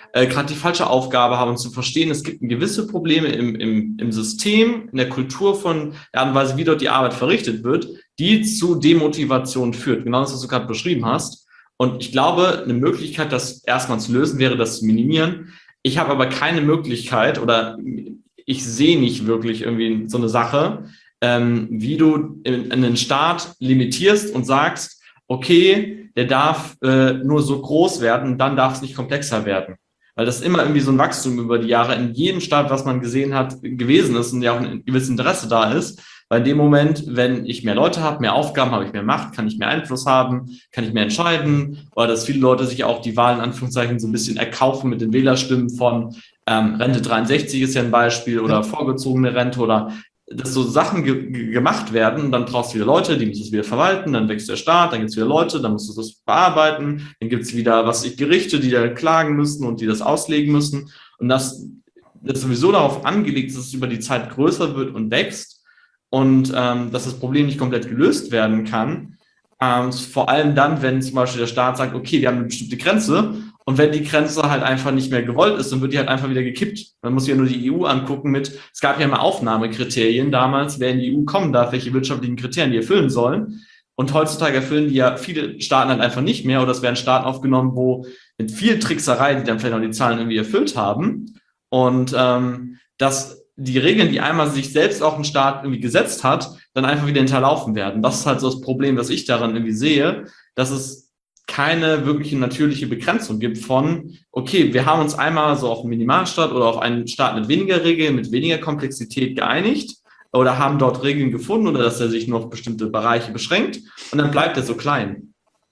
äh, gerade die falsche Aufgabe haben und zu verstehen, es gibt gewisse Probleme im, im, im System, in der Kultur von der Art und Weise, wie dort die Arbeit verrichtet wird, die zu Demotivation führt. Genau das, was du gerade beschrieben hast. Und ich glaube, eine Möglichkeit, das erstmal zu lösen, wäre, das zu minimieren. Ich habe aber keine Möglichkeit oder ich sehe nicht wirklich irgendwie so eine Sache, ähm, wie du in, in einen Staat limitierst und sagst, okay, der darf äh, nur so groß werden, dann darf es nicht komplexer werden. Weil das immer irgendwie so ein Wachstum über die Jahre in jedem Staat, was man gesehen hat, gewesen ist und ja auch ein gewisses Interesse da ist. Weil in dem Moment, wenn ich mehr Leute habe, mehr Aufgaben, habe ich mehr Macht, kann ich mehr Einfluss haben, kann ich mehr entscheiden. Oder dass viele Leute sich auch die Wahlen in Anführungszeichen so ein bisschen erkaufen mit den Wählerstimmen von ähm, Rente dreiundsechzig ist ja ein Beispiel oder vorgezogene Rente oder dass so Sachen ge ge gemacht werden und dann brauchst du wieder Leute, die müssen es wieder verwalten, dann wächst der Staat, dann gibt es wieder Leute, dann musst du das bearbeiten, dann gibt es wieder, was ich, Gerichte, die da klagen müssen und die das auslegen müssen und das, das sowieso darauf angelegt ist, dass es über die Zeit größer wird und wächst und ähm, dass das Problem nicht komplett gelöst werden kann, ähm, vor allem dann, wenn zum Beispiel der Staat sagt, okay, wir haben eine bestimmte Grenze und wenn die Grenze halt einfach nicht mehr gewollt ist, dann wird die halt einfach wieder gekippt. Man muss sich ja nur die E U angucken mit, es gab ja immer Aufnahmekriterien damals, wer in die E U kommen darf, welche wirtschaftlichen Kriterien die erfüllen sollen. Und heutzutage erfüllen die ja viele Staaten halt einfach nicht mehr oder es werden Staaten aufgenommen, wo mit viel Trickserei, die dann vielleicht noch die Zahlen irgendwie erfüllt haben. Und ähm, dass die Regeln, die einmal sich selbst auch ein Staat irgendwie gesetzt hat, dann einfach wieder hinterlaufen werden. Das ist halt so das Problem, was ich daran irgendwie sehe, dass es keine wirkliche natürliche Begrenzung gibt von, okay, wir haben uns einmal so auf einen Minimalstaat oder auf einen Staat mit weniger Regeln, mit weniger Komplexität geeinigt oder haben dort Regeln gefunden oder dass er sich nur auf bestimmte Bereiche beschränkt und dann bleibt er so klein.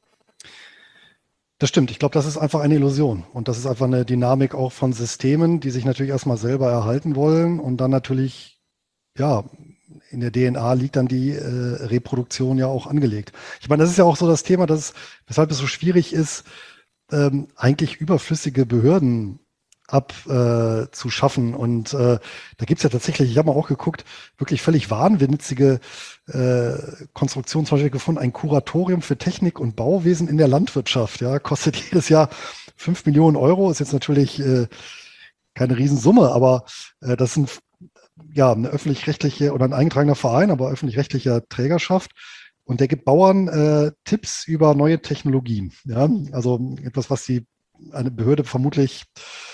Das stimmt. Ich glaube, das ist einfach eine Illusion. Und das ist einfach eine Dynamik auch von Systemen, die sich natürlich erstmal selber erhalten wollen und dann natürlich, ja, in der D N A liegt dann die äh, Reproduktion ja auch angelegt. Ich meine, das ist ja auch so das Thema, dass, weshalb es so schwierig ist, ähm, eigentlich überflüssige Behörden abzuschaffen. Äh, und äh, da gibt es ja tatsächlich, ich habe mal auch geguckt, wirklich völlig wahnwitzige äh, Konstruktionen zum Beispiel gefunden. Ein Kuratorium für Technik und Bauwesen in der Landwirtschaft. Ja, kostet jedes Jahr fünf Millionen Euro. Ist jetzt natürlich äh, keine Riesensumme, aber äh, das sind ja eine öffentlich-rechtliche oder ein eingetragener Verein, aber öffentlich-rechtlicher Trägerschaft. Und der gibt Bauern äh, Tipps über neue Technologien. Ja, also etwas, was die eine Behörde vermutlich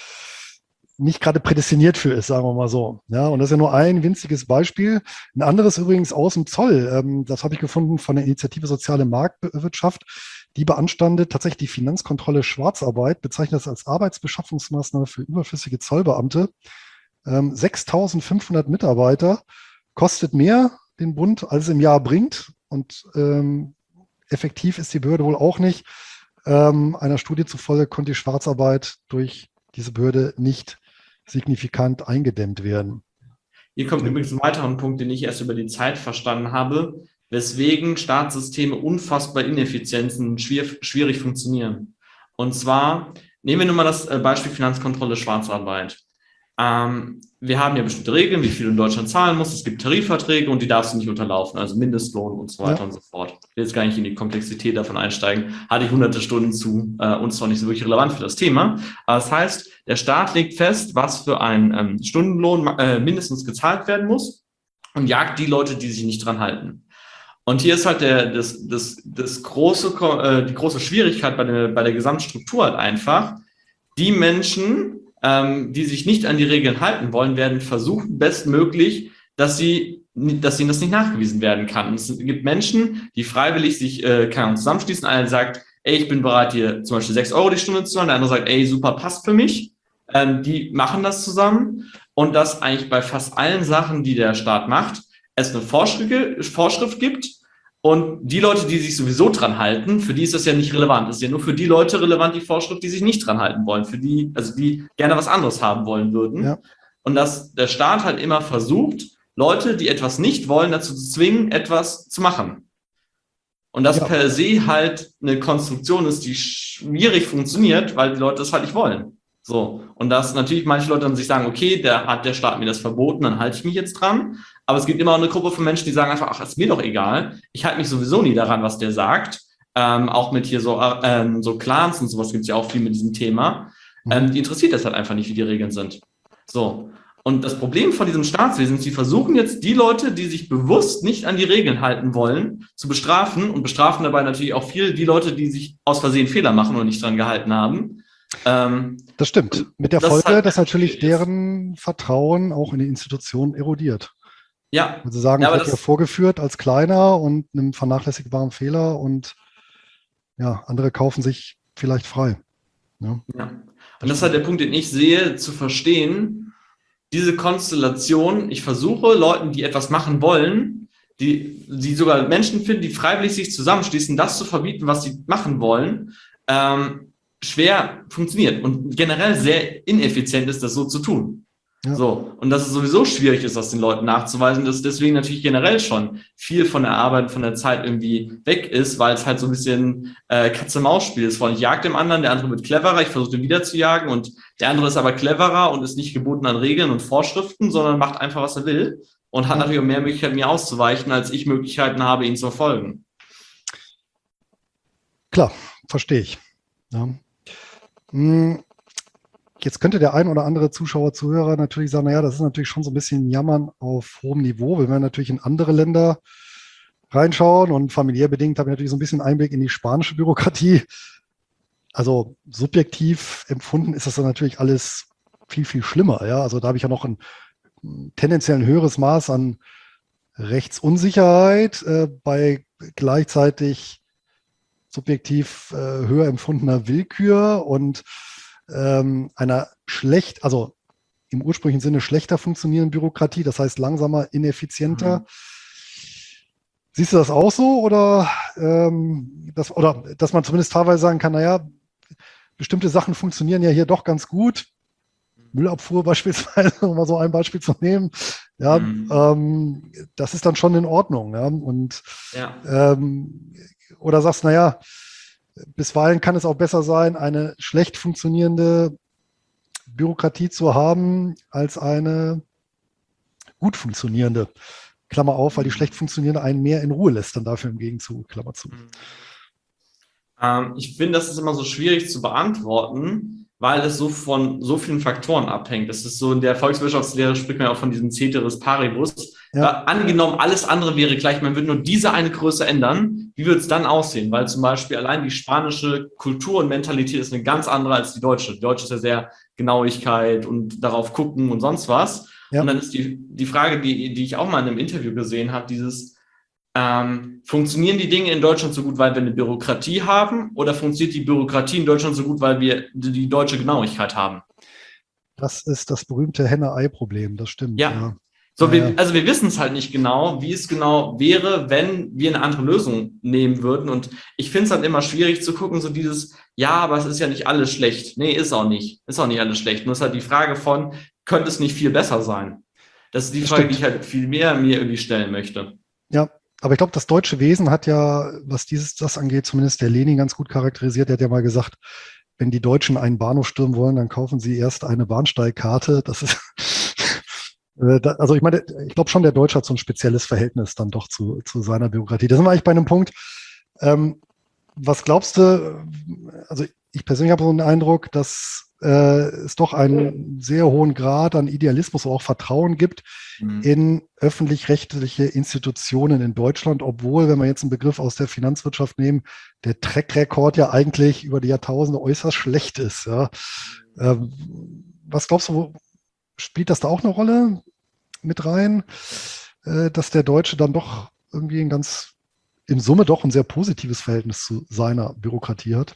nicht gerade prädestiniert für ist, sagen wir mal so. Ja, und das ist ja nur ein winziges Beispiel. Ein anderes übrigens aus dem Zoll. Ähm, das habe ich gefunden von der Initiative Soziale Marktwirtschaft. Die beanstandet tatsächlich die Finanzkontrolle Schwarzarbeit, bezeichnet das als Arbeitsbeschaffungsmaßnahme für überflüssige Zollbeamte. Ähm, sechstausendfünfhundert Mitarbeiter, kostet mehr den Bund, als es im Jahr bringt. Und ähm, effektiv ist die Behörde wohl auch nicht. Ähm, einer Studie zufolge konnte die Schwarzarbeit durch diese Behörde nicht signifikant eingedämmt werden. Hier kommt übrigens ein weiterer Punkt, den ich erst über die Zeit verstanden habe, weswegen Staatssysteme unfassbar Ineffizienzen schwierig, schwierig funktionieren. Und zwar, nehmen wir nur mal das Beispiel Finanzkontrolle Schwarzarbeit. Ähm, wir haben ja bestimmte Regeln, wie viel du in Deutschland zahlen musst. Es gibt Tarifverträge und die darfst du nicht unterlaufen, also Mindestlohn und so weiter ja. und so fort. Ich will jetzt gar nicht in die Komplexität davon einsteigen. Hatte ich hunderte Stunden zu äh, und zwar nicht so wirklich relevant für das Thema. Aber das heißt, der Staat legt fest, was für ein ähm, Stundenlohn äh, mindestens gezahlt werden muss und jagt die Leute, die sich nicht dran halten. Und hier ist halt der, das, das, das große, äh, die große Schwierigkeit bei der, bei der Gesamtstruktur halt einfach, die Menschen, ähm, die sich nicht an die Regeln halten wollen, werden versuchen, bestmöglich, dass sie, dass ihnen das nicht nachgewiesen werden kann. Und es gibt Menschen, die freiwillig sich äh, keine Ahnung, zusammenschließen. Einer sagt, ey, ich bin bereit, hier zum Beispiel sechs Euro die Stunde zu zahlen. Der andere sagt, ey, super, passt für mich. Ähm, die machen das zusammen. Und dass eigentlich bei fast allen Sachen, die der Staat macht, es eine Vorschrift, Vorschrift gibt. Und die Leute, die sich sowieso dran halten, für die ist das ja nicht relevant. Es ist ja nur für die Leute relevant, die Vorschrift, die sich nicht dran halten wollen, für die, also die gerne was anderes haben wollen würden. Ja. Und dass der Staat halt immer versucht, Leute, die etwas nicht wollen, dazu zu zwingen, etwas zu machen. Und das ja. per se halt eine Konstruktion ist, die schwierig funktioniert, weil die Leute das halt nicht wollen. So. Und dass natürlich manche Leute dann sich sagen, okay, der hat der Staat mir das verboten, dann halte ich mich jetzt dran. Aber es gibt immer eine Gruppe von Menschen, die sagen einfach, ach, ist mir doch egal. Ich halte mich sowieso nie daran, was der sagt. Ähm, auch mit hier so, ähm, so Clans und sowas gibt es ja auch viel mit diesem Thema. Mhm. Ähm, die interessiert das halt einfach nicht, wie die Regeln sind. So. Und das Problem von diesem Staatswesen ist, sie versuchen jetzt die Leute, die sich bewusst nicht an die Regeln halten wollen, zu bestrafen und bestrafen dabei natürlich auch viel die Leute, die sich aus Versehen Fehler machen und nicht dran gehalten haben. Ähm, Das stimmt. Mit der das ist Folge, halt dass natürlich schwierig ist. deren Vertrauen auch in die Institutionen erodiert. Ja, Weil sie sagen, ja, ich aber werde ja das, vorgeführt als kleiner und einem vernachlässigbaren Fehler und ja, andere kaufen sich vielleicht frei. Ja, ja. Und das das ist halt der stimmt. Punkt, den ich sehe, zu verstehen, diese Konstellation, ich versuche Leuten, die etwas machen wollen, die, die sogar Menschen finden, die freiwillig sich zusammenschließen, das zu verbieten, was sie machen wollen, ähm, schwer funktioniert und generell sehr ineffizient ist, das so zu tun. Ja, So, und dass es sowieso schwierig ist, das den Leuten nachzuweisen, dass deswegen natürlich generell schon viel von der Arbeit, von der Zeit irgendwie weg ist, weil es halt so ein bisschen äh, Katze-Maus-Spiel ist. Von ich jag dem anderen, der andere wird cleverer, ich versuche den wieder zu jagen und der andere ist aber cleverer und ist nicht gebunden an Regeln und Vorschriften, sondern macht einfach, was er will und hat ja, natürlich auch mehr Möglichkeiten, mir auszuweichen, als ich Möglichkeiten habe, ihn zu verfolgen. klar, verstehe ich. Ja. Hm, Jetzt könnte der ein oder andere Zuschauer, Zuhörer natürlich sagen, naja, das ist natürlich schon so ein bisschen Jammern auf hohem Niveau, wenn wir natürlich in andere Länder reinschauen und familiär bedingt habe ich natürlich so ein bisschen Einblick in die spanische Bürokratie. Also subjektiv empfunden ist das dann natürlich alles viel, viel schlimmer. Ja? Also da habe ich ja noch ein tendenziell ein höheres Maß an Rechtsunsicherheit äh, bei gleichzeitig subjektiv äh, höher empfundener Willkür und ähm, einer schlecht, also im ursprünglichen Sinne schlechter funktionierenden Bürokratie, das heißt langsamer, ineffizienter. Mhm. Siehst du das auch so oder, ähm, das, oder dass man zumindest teilweise sagen kann, naja, bestimmte Sachen funktionieren ja hier doch ganz gut. Müllabfuhr beispielsweise, um mal so ein Beispiel zu nehmen. Ja, Mhm. ähm, das ist dann schon in Ordnung. Ja? Und Ja. ähm, oder sagst, naja, bisweilen kann es auch besser sein, eine schlecht funktionierende Bürokratie zu haben, als eine gut funktionierende. Klammer auf, weil die schlecht Mhm. funktionierende einen mehr in Ruhe lässt, dann dafür im Gegenzug, Klammer zu. Ähm, ich finde, das ist immer so schwierig zu beantworten, weil es so von so vielen Faktoren abhängt. Das ist so in der Volkswirtschaftslehre spricht man ja auch von diesem Ceteris Paribus. Äh, Ja, angenommen, alles andere wäre gleich, man würde nur diese eine Größe ändern. Wie würde es dann aussehen? Weil zum Beispiel allein die spanische Kultur und Mentalität ist eine ganz andere als die deutsche. Die deutsche ist ja sehr Genauigkeit und darauf gucken und sonst was. Und ja. dann ist die, die Frage, die, die ich auch mal in einem Interview gesehen habe, dieses, ähm, funktionieren die Dinge in Deutschland so gut, weil wir eine Bürokratie haben, oder funktioniert die Bürokratie in Deutschland so gut, weil wir die deutsche Genauigkeit haben? Das ist das berühmte Henne-Ei-Problem, das stimmt, Ja. ja. So, Ja, wir, ja. also wir wissen es halt nicht genau, wie es genau wäre, wenn wir eine andere Lösung nehmen würden. Und ich finde es halt immer schwierig zu gucken, so dieses, ja, aber es ist ja nicht alles schlecht. Nee, ist auch nicht. Ist auch nicht alles schlecht. Nur ist halt die Frage von, könnte es nicht viel besser sein? Das ist die Das Frage, die stimmt. ich halt viel mehr mir irgendwie stellen möchte. Ja, aber ich glaube, das deutsche Wesen hat ja, was dieses, das angeht, zumindest der Lenin ganz gut charakterisiert. Der hat ja mal gesagt, wenn die Deutschen einen Bahnhof stürmen wollen, dann kaufen sie erst eine Bahnsteigkarte. Das ist, äh, da, also ich meine, ich glaube schon, der Deutsche hat so ein spezielles Verhältnis dann doch zu, zu seiner Bürokratie. Da sind wir eigentlich bei einem Punkt. Ähm, was glaubst du, also ich persönlich habe so einen Eindruck, dass äh, es doch einen sehr hohen Grad an Idealismus, aber auch Vertrauen gibt Mhm. in öffentlich-rechtliche Institutionen in Deutschland, obwohl, wenn wir jetzt einen Begriff aus der Finanzwirtschaft nehmen, der Track-Record ja eigentlich über die Jahrtausende äußerst schlecht ist. Ja. Ähm, was glaubst du, spielt das da auch eine Rolle mit rein, äh, dass der Deutsche dann doch irgendwie ein ganz, in Summe doch ein sehr positives Verhältnis zu seiner Bürokratie hat?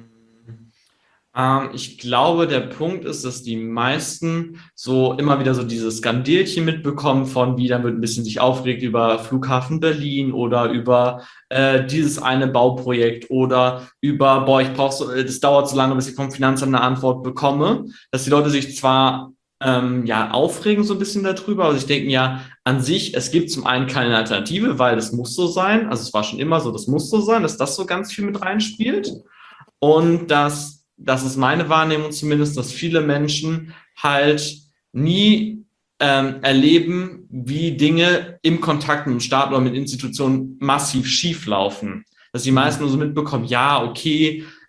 Ähm, ich glaube, der Punkt ist, dass die meisten so immer wieder so dieses Skandälchen mitbekommen von, wie dann wird ein bisschen sich aufregt über Flughafen Berlin oder über äh, dieses eine Bauprojekt oder über, boah, ich brauche so, das dauert so lange, bis ich vom Finanzamt eine Antwort bekomme, dass die Leute sich zwar ähm, ja aufregen so ein bisschen darüber, aber sich denken ja an sich, es gibt zum einen keine Alternative, weil das muss so sein, also es war schon immer so, das muss so sein, dass das so ganz viel mit reinspielt. Und dass, das ist meine Wahrnehmung zumindest, dass viele Menschen halt nie ähm, erleben, wie Dinge im Kontakt mit dem Staat oder mit Institutionen massiv schief laufen. Dass die Mhm. meisten nur so mitbekommen, ja, okay,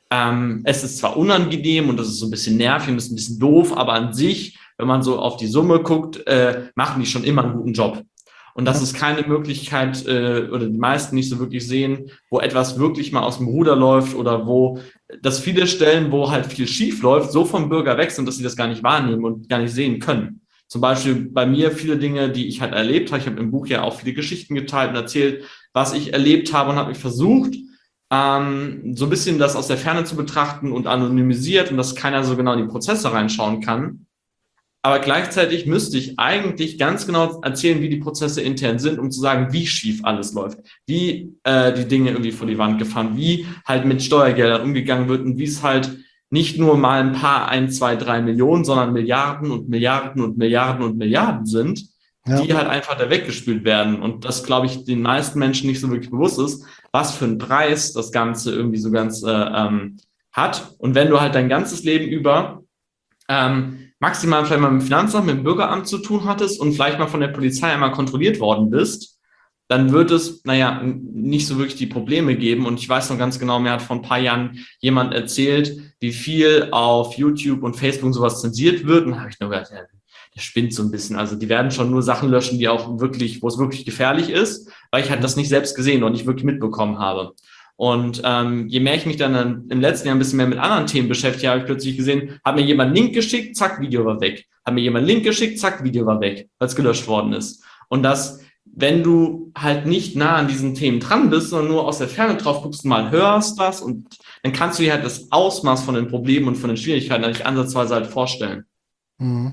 Ähm, es ist zwar unangenehm und das ist so ein bisschen nervig und ist ein bisschen doof, aber an sich, wenn man so auf die Summe guckt, äh, machen die schon immer einen guten Job. Und das Ja. ist keine Möglichkeit, äh, oder die meisten nicht so wirklich sehen, wo etwas wirklich mal aus dem Ruder läuft oder wo das viele Stellen, wo halt viel schief läuft, so vom Bürger weg sind, dass sie das gar nicht wahrnehmen und gar nicht sehen können. Zum Beispiel bei mir viele Dinge, die ich halt erlebt habe. Ich habe im Buch ja auch viele Geschichten geteilt und erzählt, was ich erlebt habe und habe mich versucht, ähm, so ein bisschen das aus der Ferne zu betrachten und anonymisiert und dass keiner so genau in die Prozesse reinschauen kann. Aber gleichzeitig müsste ich eigentlich ganz genau erzählen, wie die Prozesse intern sind, um zu sagen, wie schief alles läuft, wie äh, die Dinge irgendwie vor die Wand gefahren, wie halt mit Steuergeldern umgegangen wird und wie es halt nicht nur mal ein paar, ein, zwei, drei Millionen, sondern Milliarden und Milliarden und Milliarden und Milliarden sind, Ja. die halt einfach da weggespült werden. Und das, glaube ich, den meisten Menschen nicht so wirklich bewusst ist, was für einen Preis das Ganze irgendwie so ganz äh, ähm, hat. Und wenn du halt dein ganzes Leben über ähm, maximal vielleicht mal mit dem Finanzamt, mit dem Bürgeramt zu tun hattest und vielleicht mal von der Polizei einmal kontrolliert worden bist, dann wird es, naja, nicht so wirklich die Probleme geben. Und ich weiß noch ganz genau, mir hat vor ein paar Jahren jemand erzählt, wie viel auf YouTube und Facebook und sowas zensiert wird. Und da habe ich nur gedacht, ja, der spinnt so ein bisschen. Also die werden schon nur Sachen löschen, die auch wirklich, wo es wirklich gefährlich ist, weil ich halt das nicht selbst gesehen und nicht wirklich mitbekommen habe. Und ähm, je mehr ich mich dann im letzten Jahr ein bisschen mehr mit anderen Themen beschäftige, habe ich plötzlich gesehen, hat mir jemand einen Link geschickt, zack, Video war weg. Hat mir jemand einen Link geschickt, zack, Video war weg, weil es gelöscht worden ist. Und das, wenn du halt nicht nah an diesen Themen dran bist, sondern nur aus der Ferne drauf guckst und mal hörst das, und dann kannst du dir halt das Ausmaß von den Problemen und von den Schwierigkeiten eigentlich ansatzweise halt vorstellen. Mhm.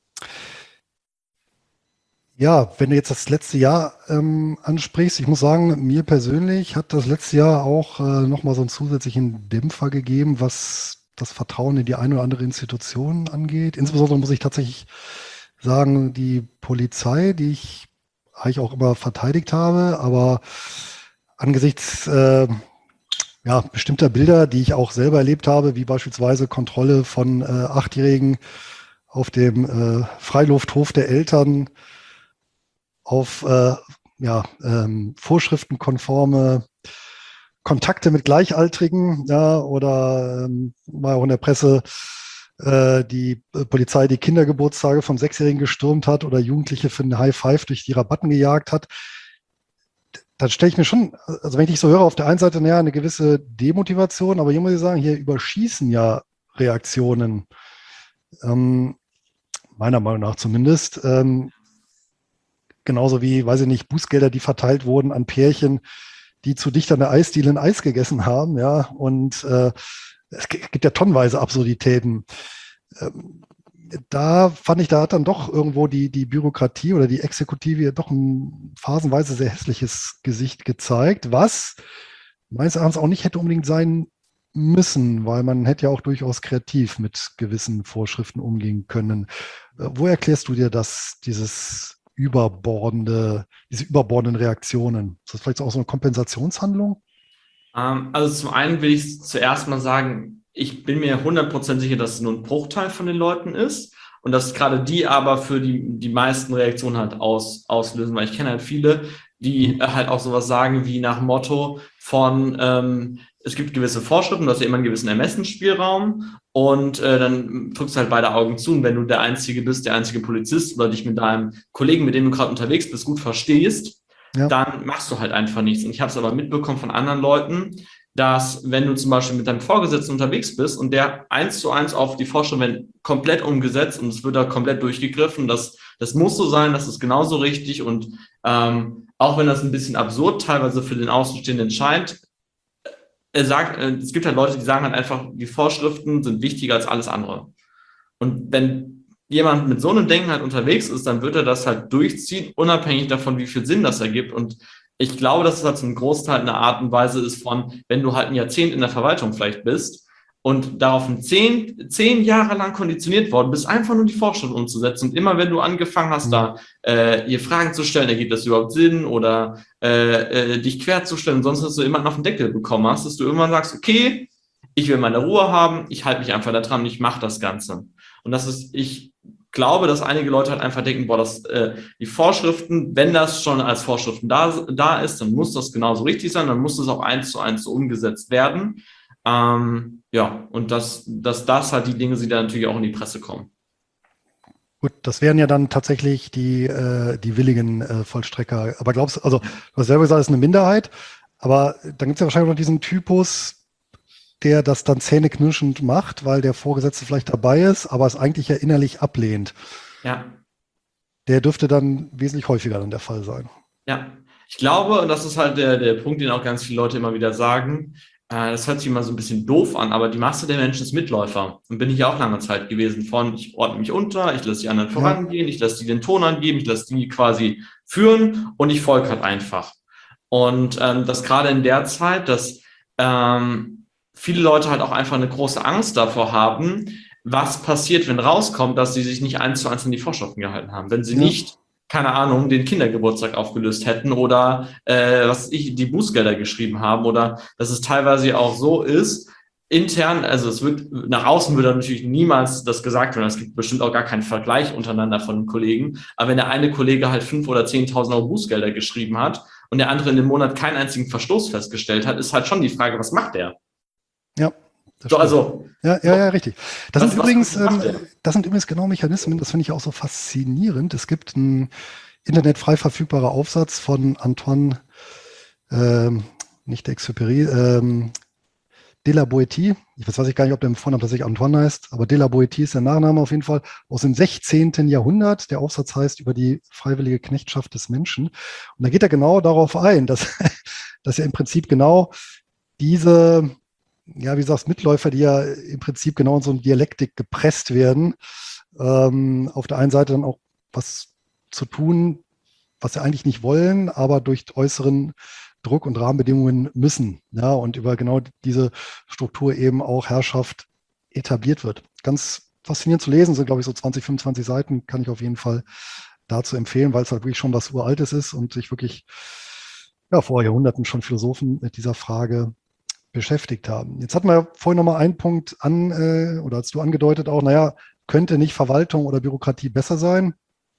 Ja, wenn du jetzt das letzte Jahr ähm, ansprichst, ich muss sagen, mir persönlich hat das letzte Jahr auch äh, nochmal so einen zusätzlichen Dämpfer gegeben, was das Vertrauen in die eine oder andere Institution angeht. Insbesondere muss ich tatsächlich sagen, die Polizei, die ich eigentlich auch immer verteidigt habe, aber angesichts äh, ja, bestimmter Bilder, die ich auch selber erlebt habe, wie beispielsweise Kontrolle von äh, Achtjährigen auf dem äh, Freilufthof der Eltern, auf äh, ja, ähm, vorschriftenkonforme Kontakte mit Gleichaltrigen, ja, oder ähm, war auch in der Presse äh, die äh, Polizei die Kindergeburtstage von Sechsjährigen gestürmt hat oder Jugendliche für einen High Five durch die Rabatten gejagt hat. Dann stelle ich mir schon, also wenn ich dich so höre, auf der einen Seite naja, eine gewisse Demotivation, aber hier muss ich sagen, hier überschießen ja Reaktionen, ähm, meiner Meinung nach zumindest. Ähm, genauso wie, weiß ich nicht, Bußgelder, die verteilt wurden an Pärchen, die zu dicht an der Eisdiele ein Eis gegessen haben, ja, und äh, es gibt ja tonnenweise Absurditäten. Ähm, da fand ich, da hat dann doch irgendwo die, die Bürokratie oder die Exekutive ja doch ein phasenweise sehr hässliches Gesicht gezeigt, was meines Erachtens auch nicht hätte unbedingt sein müssen, weil man hätte ja auch durchaus kreativ mit gewissen Vorschriften umgehen können. Äh, Wo erklärst du dir das, dieses überbordende, diese überbordenden Reaktionen? Ist das vielleicht auch so eine Kompensationshandlung? Ähm, also zum einen will ich zuerst mal sagen, ich bin mir hundert Prozent sicher, dass es nur ein Bruchteil von den Leuten ist und dass gerade die aber für die, die meisten Reaktionen halt aus, auslösen, weil ich kenne halt viele, die äh, halt auch sowas sagen wie nach Motto von, ähm, es gibt gewisse Vorschriften, du hast ja immer einen gewissen Ermessensspielraum und äh, dann drückst du halt beide Augen zu und wenn du der Einzige bist, der einzige Polizist oder dich mit deinem Kollegen, mit dem du gerade unterwegs bist, gut verstehst, Ja. dann machst du halt einfach nichts. Und ich habe es aber mitbekommen von anderen Leuten, dass wenn du zum Beispiel mit deinem Vorgesetzten unterwegs bist und der eins zu eins auf die Vorstellung werden komplett umgesetzt und es wird da komplett durchgegriffen, das, das muss so sein, das ist genauso richtig und ähm, auch wenn das ein bisschen absurd teilweise für den Außenstehenden scheint, er sagt, äh, es gibt halt Leute, die sagen halt einfach, die Vorschriften sind wichtiger als alles andere. Und wenn jemand mit so einem Denken halt unterwegs ist, dann wird er das halt durchziehen, unabhängig davon, wie viel Sinn das ergibt. Und ich glaube, dass es halt zum Großteil eine Art und Weise ist von, wenn du halt ein Jahrzehnt in der Verwaltung vielleicht bist und darauf zehn, zehn Jahre lang konditioniert worden bist, einfach nur die Vorschrift umzusetzen. Und immer wenn du angefangen hast, mhm. da äh, ihr Fragen zu stellen, ergibt das überhaupt Sinn oder äh, äh, dich querzustellen, sonst hast du immer auf den Deckel bekommen hast, dass du irgendwann sagst, okay, ich will meine Ruhe haben, ich halte mich einfach da dran, ich mache das Ganze. Und das ist, ich glaube, dass einige Leute halt einfach denken, boah, das, äh, die Vorschriften, wenn das schon als Vorschriften da, da ist, dann muss das genauso richtig sein, dann muss das auch eins zu eins so umgesetzt werden. Ähm, ja, und dass, dass das halt die Dinge sind, die dann natürlich auch in die Presse kommen. Gut, das wären ja dann tatsächlich die, äh, die willigen äh, Vollstrecker. Aber glaubst du, also du hast selber gesagt, es ist eine Minderheit, aber dann gibt es ja wahrscheinlich noch diesen Typus, der das dann zähneknirschend macht, weil der Vorgesetzte vielleicht dabei ist, aber es eigentlich ja innerlich ablehnt. Ja. Der dürfte dann wesentlich häufiger dann der Fall sein. Ja, ich glaube, und das ist halt der, der Punkt, den auch ganz viele Leute immer wieder sagen, äh, das hört sich immer so ein bisschen doof an, aber die Masse der Menschen ist Mitläufer. Und bin ich auch lange Zeit gewesen von, ich ordne mich unter, ich lasse die anderen Ja, vorangehen, ich lasse die den Ton angeben, ich lasse die quasi führen und ich folge halt einfach. Und ähm, das gerade in der Zeit, dass ähm, viele Leute halt auch einfach eine große Angst davor haben, was passiert, wenn rauskommt, dass sie sich nicht eins zu eins an die Vorschriften gehalten haben. Wenn sie ja, nicht, keine Ahnung, den Kindergeburtstag aufgelöst hätten oder äh, was ich, die Bußgelder geschrieben haben oder dass es teilweise auch so ist, intern, also es wird, nach außen würde natürlich niemals das gesagt werden. Es gibt bestimmt auch gar keinen Vergleich untereinander von den Kollegen. Aber wenn der eine Kollege halt fünf oder zehntausend Euro Bußgelder geschrieben hat und der andere in dem Monat keinen einzigen Verstoß festgestellt hat, ist halt schon die Frage, was macht der? ja, das So, stimmt. also, Ja, ja, ja, richtig. Das sind was, was übrigens, ähm, macht der? das sind übrigens genau Mechanismen, das finde ich auch so faszinierend. Es gibt einen Internet frei verfügbarer Aufsatz von Antoine, ähm, nicht Exupéry, ähm, de la Boétie. Ich weiß, weiß ich gar nicht, ob der im Vornamen tatsächlich Antoine heißt, aber de la Boétie ist der Nachname auf jeden Fall, aus dem sechzehnten. Jahrhundert. Der Aufsatz heißt über die freiwillige Knechtschaft des Menschen. Und da geht er genau darauf ein, dass, dass ja im Prinzip genau diese, ja, wie sagst Mitläufer, die ja im Prinzip genau in so eine Dialektik gepresst werden, ähm, auf der einen Seite dann auch was zu tun, was sie eigentlich nicht wollen, aber durch äußeren Druck und Rahmenbedingungen müssen. Ja, und über genau diese Struktur eben auch Herrschaft etabliert wird. Ganz faszinierend zu lesen, sind, glaube ich, so zwanzig, fünfundzwanzig Seiten, kann ich auf jeden Fall dazu empfehlen, weil es halt wirklich schon was Uraltes ist und sich wirklich ja, vor Jahrhunderten schon Philosophen mit dieser Frage beschäftigt haben. Jetzt hatten wir vorhin noch mal einen Punkt an, äh, oder hast du angedeutet auch, naja, könnte nicht Verwaltung oder Bürokratie besser sein?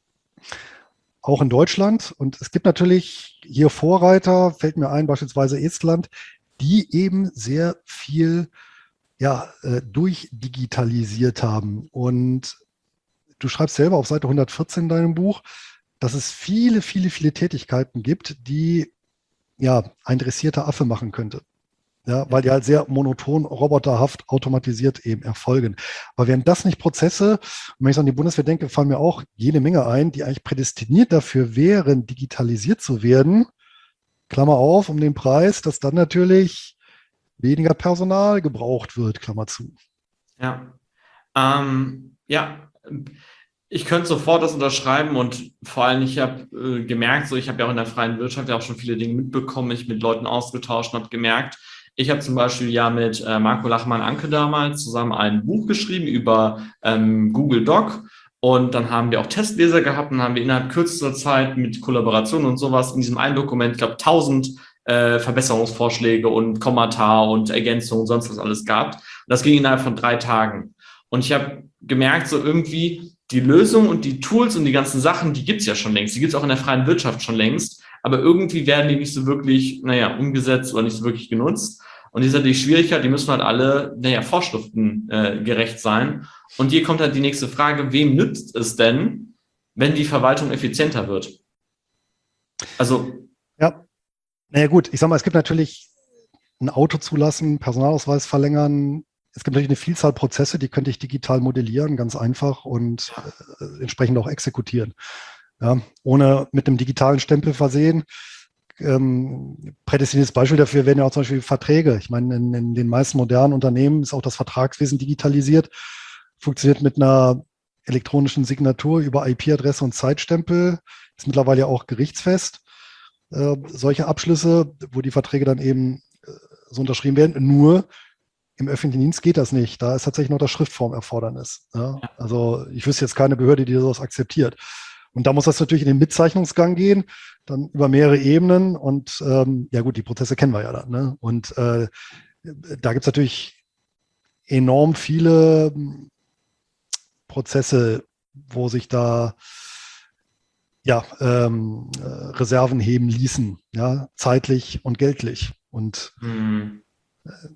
Auch in Deutschland. Und es gibt natürlich hier Vorreiter, fällt mir ein, beispielsweise Estland, die eben sehr viel ja, äh, durchdigitalisiert haben. Und du schreibst selber auf Seite hundertvierzehn in deinem Buch, dass es viele, viele, viele Tätigkeiten gibt, die ja ein dressierter Affe machen könnte. Ja, weil die halt sehr monoton, roboterhaft, automatisiert eben erfolgen. Aber wären das nicht Prozesse, und wenn ich so an die Bundeswehr denke, fallen mir auch jede Menge ein, die eigentlich prädestiniert dafür wären, digitalisiert zu werden, Klammer auf, um den Preis, dass dann natürlich weniger Personal gebraucht wird, Klammer zu. Ja, ähm, ja, ich könnte sofort das unterschreiben und vor allem, ich habe äh, gemerkt, so ich habe ja auch in der freien Wirtschaft ja auch schon viele Dinge mitbekommen, mich mit Leuten ausgetauscht und habe gemerkt, ich habe zum Beispiel ja mit äh, Marco Lachmann-Anke damals zusammen ein Buch geschrieben über ähm, Google Doc und dann haben wir auch Testleser gehabt und haben wir innerhalb kürzester Zeit mit Kollaboration und sowas in diesem einen Dokument, ich glaube, tausend äh, Verbesserungsvorschläge und Kommata und Ergänzungen und sonst was alles gehabt. Und das ging innerhalb von drei Tagen. Und ich habe gemerkt, so irgendwie die Lösung und die Tools und die ganzen Sachen, die gibt es ja schon längst. Die gibt es auch in der freien Wirtschaft schon längst. Aber irgendwie werden die nicht so wirklich, naja, umgesetzt oder nicht so wirklich genutzt. Und die ist halt die Schwierigkeit, die müssen halt alle, naja, Vorschriften äh, gerecht sein. Und hier kommt halt die nächste Frage, wem nützt es denn, wenn die Verwaltung effizienter wird? Also, Ja, naja gut, ich sag mal, es gibt natürlich ein Auto zulassen, Personalausweis verlängern. Es gibt natürlich eine Vielzahl Prozesse, die könnte ich digital modellieren, ganz einfach und äh, entsprechend auch exekutieren. Ja, ohne mit einem digitalen Stempel versehen. Ähm, prädestiniertes Beispiel dafür wären ja auch zum Beispiel Verträge. Ich meine, in, in den meisten modernen Unternehmen ist auch das Vertragswesen digitalisiert, funktioniert mit einer elektronischen Signatur über I P-Adresse und Zeitstempel, ist mittlerweile ja auch gerichtsfest. Äh, solche Abschlüsse, wo die Verträge dann eben äh, so unterschrieben werden, nur im öffentlichen Dienst geht das nicht. Da ist tatsächlich noch das Schriftformerfordernis. Ja? Also ich wüsste jetzt keine Behörde, die sowas akzeptiert. Und da muss das natürlich in den Mitzeichnungsgang gehen, dann über mehrere Ebenen. Und ähm, ja gut, die Prozesse kennen wir ja dann. Ne? Und äh, da gibt es natürlich enorm viele Prozesse, wo sich da ja, ähm, äh, Reserven heben ließen, ja, zeitlich und geldlich. Und hm,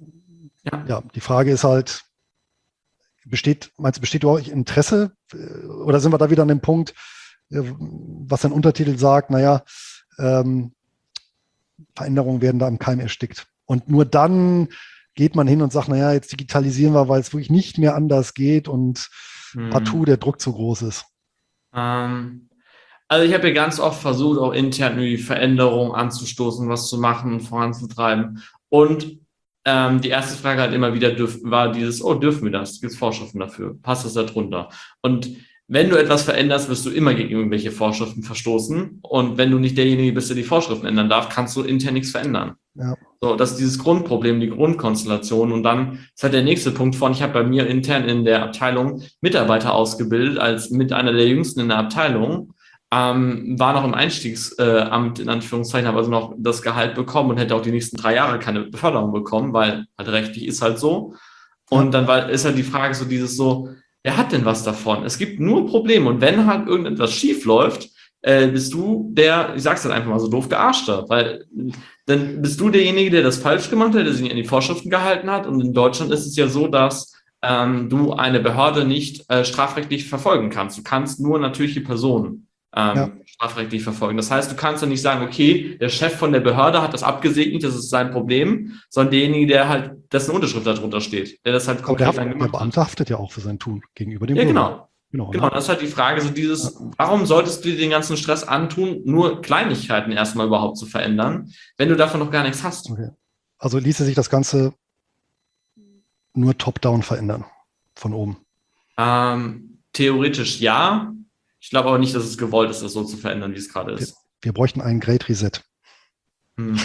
Ja. ja, die Frage ist halt, besteht, meinst du, besteht überhaupt Interesse? Oder sind wir da wieder an dem Punkt, was ein Untertitel sagt, naja, ähm, Veränderungen werden da im Keim erstickt. Und nur dann geht man hin und sagt, naja, jetzt digitalisieren wir, weil es wirklich nicht mehr anders geht und Hm. partout der Druck zu groß ist. Ähm, also ich habe ja ganz oft versucht, auch intern die Veränderung anzustoßen, was zu machen, voranzutreiben. Und ähm, die erste Frage halt immer wieder dürf, war dieses, oh, dürfen wir das? Gibt es Vorschriften dafür? Passt das da drunter? Und wenn du etwas veränderst, wirst du immer gegen irgendwelche Vorschriften verstoßen. Und wenn du nicht derjenige bist, der die Vorschriften ändern darf, kannst du intern nichts verändern. Ja. So, das ist dieses Grundproblem, die Grundkonstellation. Und dann ist halt der nächste Punkt von, ich habe bei mir intern in der Abteilung Mitarbeiter ausgebildet, als mit einer der jüngsten in der Abteilung, ähm, war noch im Einstiegsamt, äh, in Anführungszeichen, habe also noch das Gehalt bekommen und hätte auch die nächsten drei Jahre keine Beförderung bekommen, weil halt rechtlich ist halt so. Und dann war, ist halt die Frage so dieses so, wer hat denn was davon? Es gibt nur Probleme. Und wenn halt irgendetwas schief läuft, äh, bist du der, ich sag's halt einfach mal so doof, Gearschter, weil dann bist du derjenige, der das falsch gemacht hat, der sich an die Vorschriften gehalten hat. Und in Deutschland ist es ja so, dass ähm, du eine Behörde nicht äh, strafrechtlich verfolgen kannst. Du kannst nur natürliche Personen ähm, Ja. strafrechtlich verfolgen. Das heißt, du kannst ja nicht sagen, okay, der Chef von der Behörde hat das abgesegnet, das ist sein Problem, sondern derjenige, der halt, dessen Unterschrift darunter steht, der das halt Aber der, konkret dann der gemacht hat. Beamte haftet ja auch für sein Tun gegenüber dem Ja, Bürger. genau. Genau, Genau, ne? das ist halt die Frage, so dieses, warum solltest du dir den ganzen Stress antun, nur Kleinigkeiten erstmal überhaupt zu verändern, wenn du davon noch gar nichts hast? Okay. Also ließe sich das Ganze nur top-down verändern, von oben. Ähm, theoretisch ja. Ich glaube aber nicht, dass es gewollt ist, das so zu verändern, wie es gerade ist. Wir bräuchten einen Great Reset. Hm.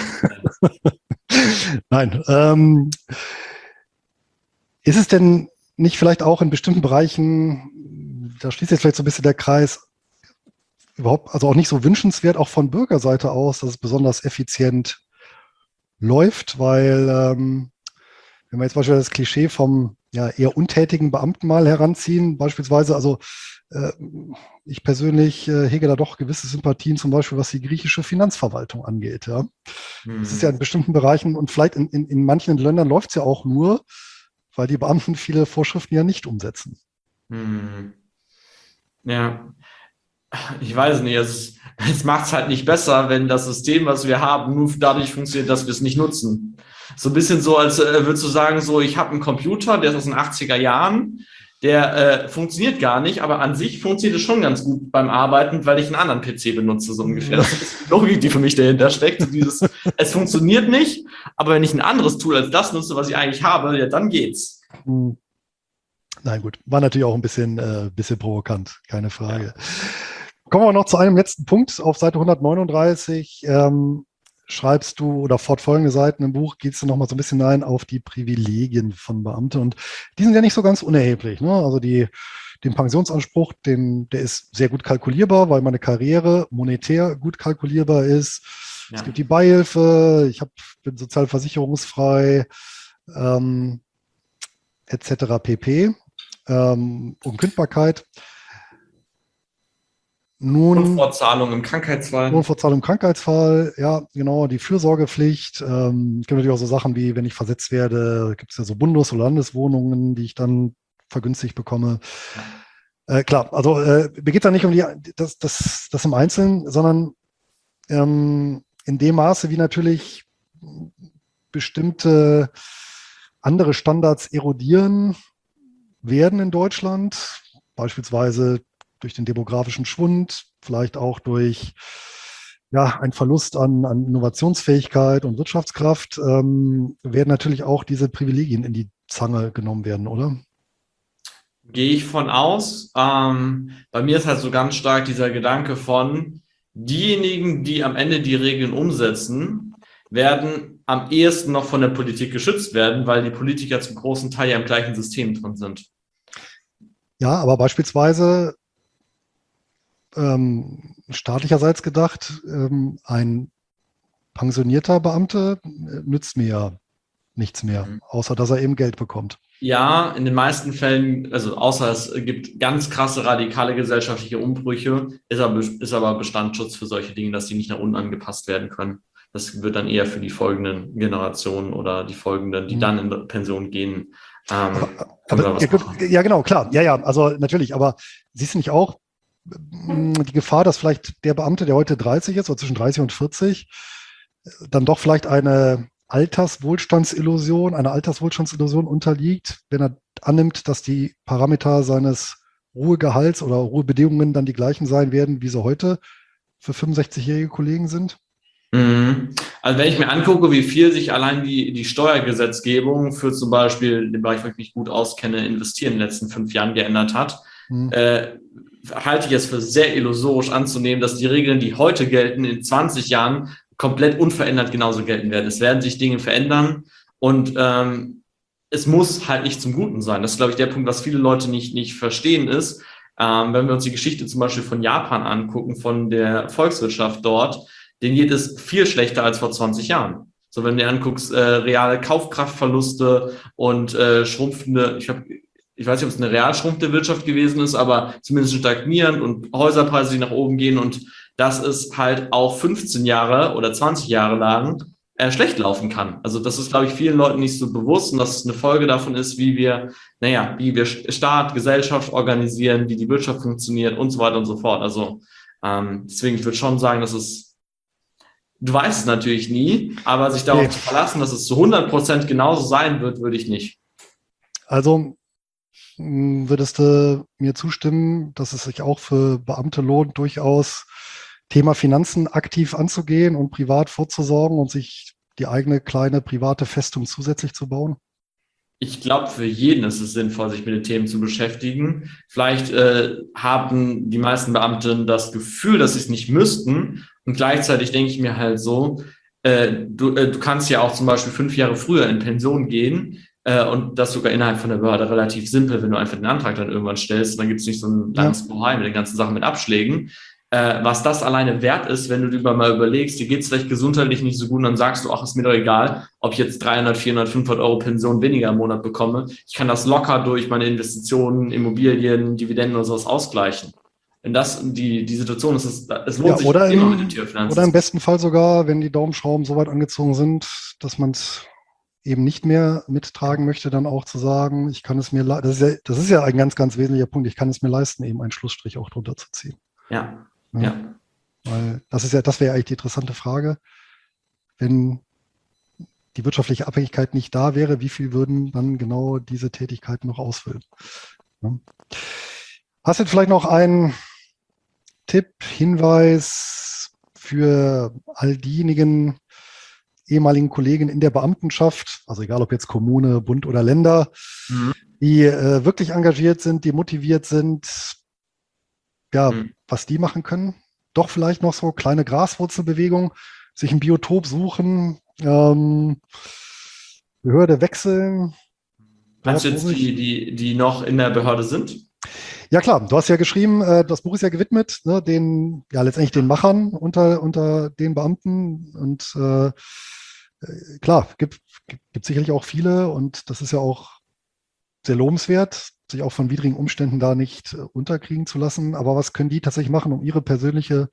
Nein. Ähm, ist es denn nicht vielleicht auch in bestimmten Bereichen, da schließt jetzt vielleicht so ein bisschen der Kreis, überhaupt, also auch nicht so wünschenswert, auch von Bürgerseite aus, dass es besonders effizient läuft, weil ähm, wenn wir jetzt beispielsweise das Klischee vom ja, eher untätigen Beamten mal heranziehen, beispielsweise, also äh, ich persönlich äh, hege da doch gewisse Sympathien, zum Beispiel was die griechische Finanzverwaltung angeht. Ja. Hm. Das ist ja in bestimmten Bereichen und vielleicht in, in, in manchen Ländern läuft es ja auch nur, weil die Beamten viele Vorschriften ja nicht umsetzen. Hm. Ja, ich weiß nicht, es, es macht es halt nicht besser, wenn das System, was wir haben, nur dadurch funktioniert, dass wir es nicht nutzen. So ein bisschen so, als äh, würdest du sagen, so, ich habe einen Computer, der ist aus den achtziger Jahren, der äh, funktioniert gar nicht, aber an sich funktioniert es schon ganz gut beim Arbeiten, weil ich einen anderen P C benutze, so ungefähr. Das ist die Logik, die für mich dahinter steckt. So dieses, es funktioniert nicht, aber wenn ich ein anderes Tool als das nutze, was ich eigentlich habe, ja, dann geht's. Hm. Nein, gut, war natürlich auch ein bisschen, äh, bisschen provokant, keine Frage. Ja. Kommen wir noch zu einem letzten Punkt. Auf Seite hundertneununddreißig ähm, schreibst du, oder fortfolgende Seiten im Buch, geht es noch mal so ein bisschen ein auf die Privilegien von Beamten. Und die sind ja nicht so ganz unerheblich. Ne? Also die, den Pensionsanspruch, den, der ist sehr gut kalkulierbar, weil meine Karriere monetär gut kalkulierbar ist. Ja. Es gibt die Beihilfe, ich hab, bin sozialversicherungsfrei, ähm, et cetera pp. Ähm, Unkündbarkeit. Nun, Lohnfortzahlung im Krankheitsfall. Lohnfortzahlung im Krankheitsfall, ja, genau, die Fürsorgepflicht. Ähm, es gibt natürlich auch so Sachen wie, wenn ich versetzt werde, gibt es ja so Bundes- oder Landeswohnungen, die ich dann vergünstigt bekomme. Äh, klar, also äh, mir geht es da nicht um die, das, das, das im Einzelnen, sondern ähm, in dem Maße, wie natürlich bestimmte andere Standards erodieren werden in Deutschland, beispielsweise durch den demografischen Schwund, vielleicht auch durch ja, einen Verlust an, an Innovationsfähigkeit und Wirtschaftskraft, ähm, werden natürlich auch diese Privilegien in die Zange genommen werden, oder? Gehe ich von aus. Ähm, bei mir ist halt so ganz stark dieser Gedanke von, diejenigen, die am Ende die Regeln umsetzen, werden am ehesten noch von der Politik geschützt werden, weil die Politiker zum großen Teil ja im gleichen System drin sind. Ja, aber beispielsweise ähm, staatlicherseits gedacht, ähm, ein pensionierter Beamter nützt mir ja nichts mehr, mhm. außer dass er eben Geld bekommt. Ja, in den meisten Fällen, also außer es gibt ganz krasse radikale gesellschaftliche Umbrüche, ist aber, ist aber Bestandsschutz für solche Dinge, dass die nicht nach unten angepasst werden können. Das wird dann eher für die folgenden Generationen oder die folgenden, die dann in Pension gehen. Ähm, aber, aber, ja, ja, genau, klar. Ja, ja, also natürlich. Aber siehst du nicht auch mh, die Gefahr, dass vielleicht der Beamte, der heute dreißig ist, oder zwischen dreißig und vierzig, dann doch vielleicht eine Alterswohlstandsillusion, eine Alterswohlstandsillusion unterliegt, wenn er annimmt, dass die Parameter seines Ruhegehalts oder Ruhebedingungen dann die gleichen sein werden, wie sie heute für fünfundsechzigjährige Kollegen sind? Also wenn ich mir angucke, wie viel sich allein die, die Steuergesetzgebung für zum Beispiel den Bereich, wo ich mich gut auskenne, investieren in den letzten fünf Jahren geändert hat, hm. äh, halte ich es für sehr illusorisch anzunehmen, dass die Regeln, die heute gelten, in zwanzig Jahren komplett unverändert genauso gelten werden. Es werden sich Dinge verändern und ähm, es muss halt nicht zum Guten sein. Das ist, glaube ich, der Punkt, was viele Leute nicht, nicht verstehen ist. Ähm, wenn wir uns die Geschichte zum Beispiel von Japan angucken, von der Volkswirtschaft dort, denen geht es viel schlechter als vor zwanzig Jahren. So, wenn du dir anguckst, äh, reale Kaufkraftverluste und äh, schrumpfende, ich habe, ich weiß nicht, ob es eine real schrumpfende Wirtschaft gewesen ist, aber zumindest stagnierend und Häuserpreise, die nach oben gehen, und dass es halt auch fünfzehn Jahre oder zwanzig Jahre lang äh, schlecht laufen kann. Also das ist, glaube ich, vielen Leuten nicht so bewusst, und dass es eine Folge davon ist, wie wir, naja, wie wir Staat, Gesellschaft organisieren, wie die Wirtschaft funktioniert und so weiter und so fort. Also ähm, deswegen, ich würde schon sagen, dass es, du weißt es natürlich nie, aber sich darauf nee. zu verlassen, dass es zu hundert Prozent genauso sein wird, würde ich nicht. Also würdest du mir zustimmen, dass es sich auch für Beamte lohnt, durchaus Thema Finanzen aktiv anzugehen und privat vorzusorgen und sich die eigene kleine private Festung zusätzlich zu bauen? Ich glaube, für jeden ist es sinnvoll, sich mit den Themen zu beschäftigen. Vielleicht äh, haben die meisten Beamten das Gefühl, dass sie es nicht müssten. Und gleichzeitig denke ich mir halt so, äh, du, äh, du kannst ja auch zum Beispiel fünf Jahre früher in Pension gehen äh, und das sogar innerhalb von der Behörde relativ simpel, wenn du einfach den Antrag dann irgendwann stellst. Und dann gibt es nicht so ein langes Bohai mit den ganzen Sachen mit Abschlägen. Äh, was das alleine wert ist, wenn du dir mal überlegst, dir geht es vielleicht gesundheitlich nicht so gut, und dann sagst du, ach, ist mir doch egal, ob ich jetzt dreihundert, vierhundert, fünfhundert Euro Pension weniger im Monat bekomme. Ich kann das locker durch meine Investitionen, Immobilien, Dividenden oder sowas ausgleichen. Wenn das die, die Situation ist, es, es lohnt ja, sich oder immer im, mit den Tierfinanzen. Oder im besten Fall sogar, wenn die Daumenschrauben so weit angezogen sind, dass man es eben nicht mehr mittragen möchte, dann auch zu sagen, ich kann es mir, das ist ja, das ist ja ein ganz, ganz wesentlicher Punkt, ich kann es mir leisten, eben einen Schlussstrich auch drunter zu ziehen. Ja. Ja. ja. Weil das ist ja, das wäre eigentlich die interessante Frage. Wenn die wirtschaftliche Abhängigkeit nicht da wäre, wie viel würden dann genau diese Tätigkeiten noch ausfüllen? Ja. Hast du vielleicht noch einen Tipp, Hinweis für all diejenigen ehemaligen Kollegen in der Beamtenschaft, also egal ob jetzt Kommune, Bund oder Länder, mhm. die äh, wirklich engagiert sind, die motiviert sind, ja, mhm. was die machen können? Doch vielleicht noch so kleine Graswurzelbewegungen, sich ein Biotop suchen, ähm, Behörde wechseln. Meinst du jetzt die, die, die noch in der Behörde sind? Ja klar, du hast ja geschrieben, äh, das Buch ist ja gewidmet, ne, den, ja letztendlich den Machern unter, unter den Beamten, und äh, klar, gibt, gibt, gibt sicherlich auch viele, und das ist ja auch sehr lobenswert, sich auch von widrigen Umständen da nicht äh, unterkriegen zu lassen. Aber was können die tatsächlich machen, um ihre persönliche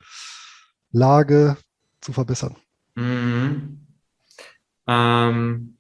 Lage zu verbessern? Mhm. Ähm,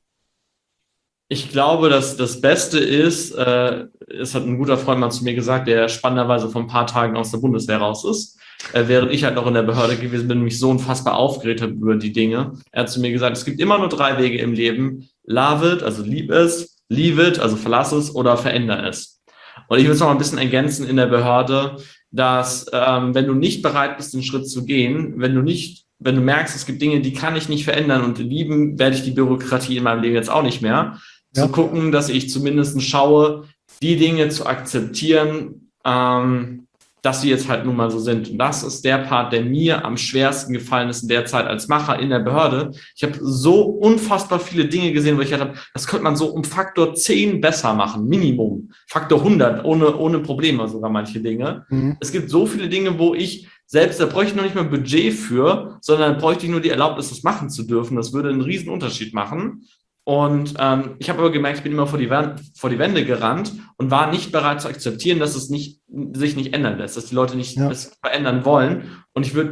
ich glaube, dass das Beste ist, äh, es hat ein guter Freund mal zu mir gesagt, der spannenderweise vor ein paar Tagen aus der Bundeswehr raus ist, äh, während ich halt noch in der Behörde gewesen bin und mich so unfassbar aufgeregt habe über die Dinge. Er hat zu mir gesagt, es gibt immer nur drei Wege im Leben: Love it, also lieb es, leave it, also verlass es, oder veränder es. Und ich will es noch ein bisschen ergänzen in der Behörde, dass ähm, wenn du nicht bereit bist, den Schritt zu gehen, wenn du nicht, wenn du merkst, es gibt Dinge, die kann ich nicht verändern, und lieben werde ich die Bürokratie in meinem Leben jetzt auch nicht mehr, ja. zu gucken, dass ich zumindest schaue, die Dinge zu akzeptieren, ähm, dass sie jetzt halt nun mal so sind. Und das ist der Part, der mir am schwersten gefallen ist in der Zeit als Macher in der Behörde. Ich habe so unfassbar viele Dinge gesehen, wo ich gedacht habe, das könnte man so um Faktor zehn besser machen, Minimum. Faktor hundert, ohne, ohne Probleme sogar manche Dinge. Mhm. Es gibt so viele Dinge, wo ich selbst, da bräuchte ich noch nicht mal Budget für, sondern bräuchte ich nur die Erlaubnis, das machen zu dürfen. Das würde einen riesen Unterschied machen. Und ähm, ich habe aber gemerkt, ich bin immer vor die, vor die Wände gerannt und war nicht bereit zu akzeptieren, dass es nicht, sich nicht ändern lässt, dass die Leute nicht ja. es verändern wollen. Und ich würde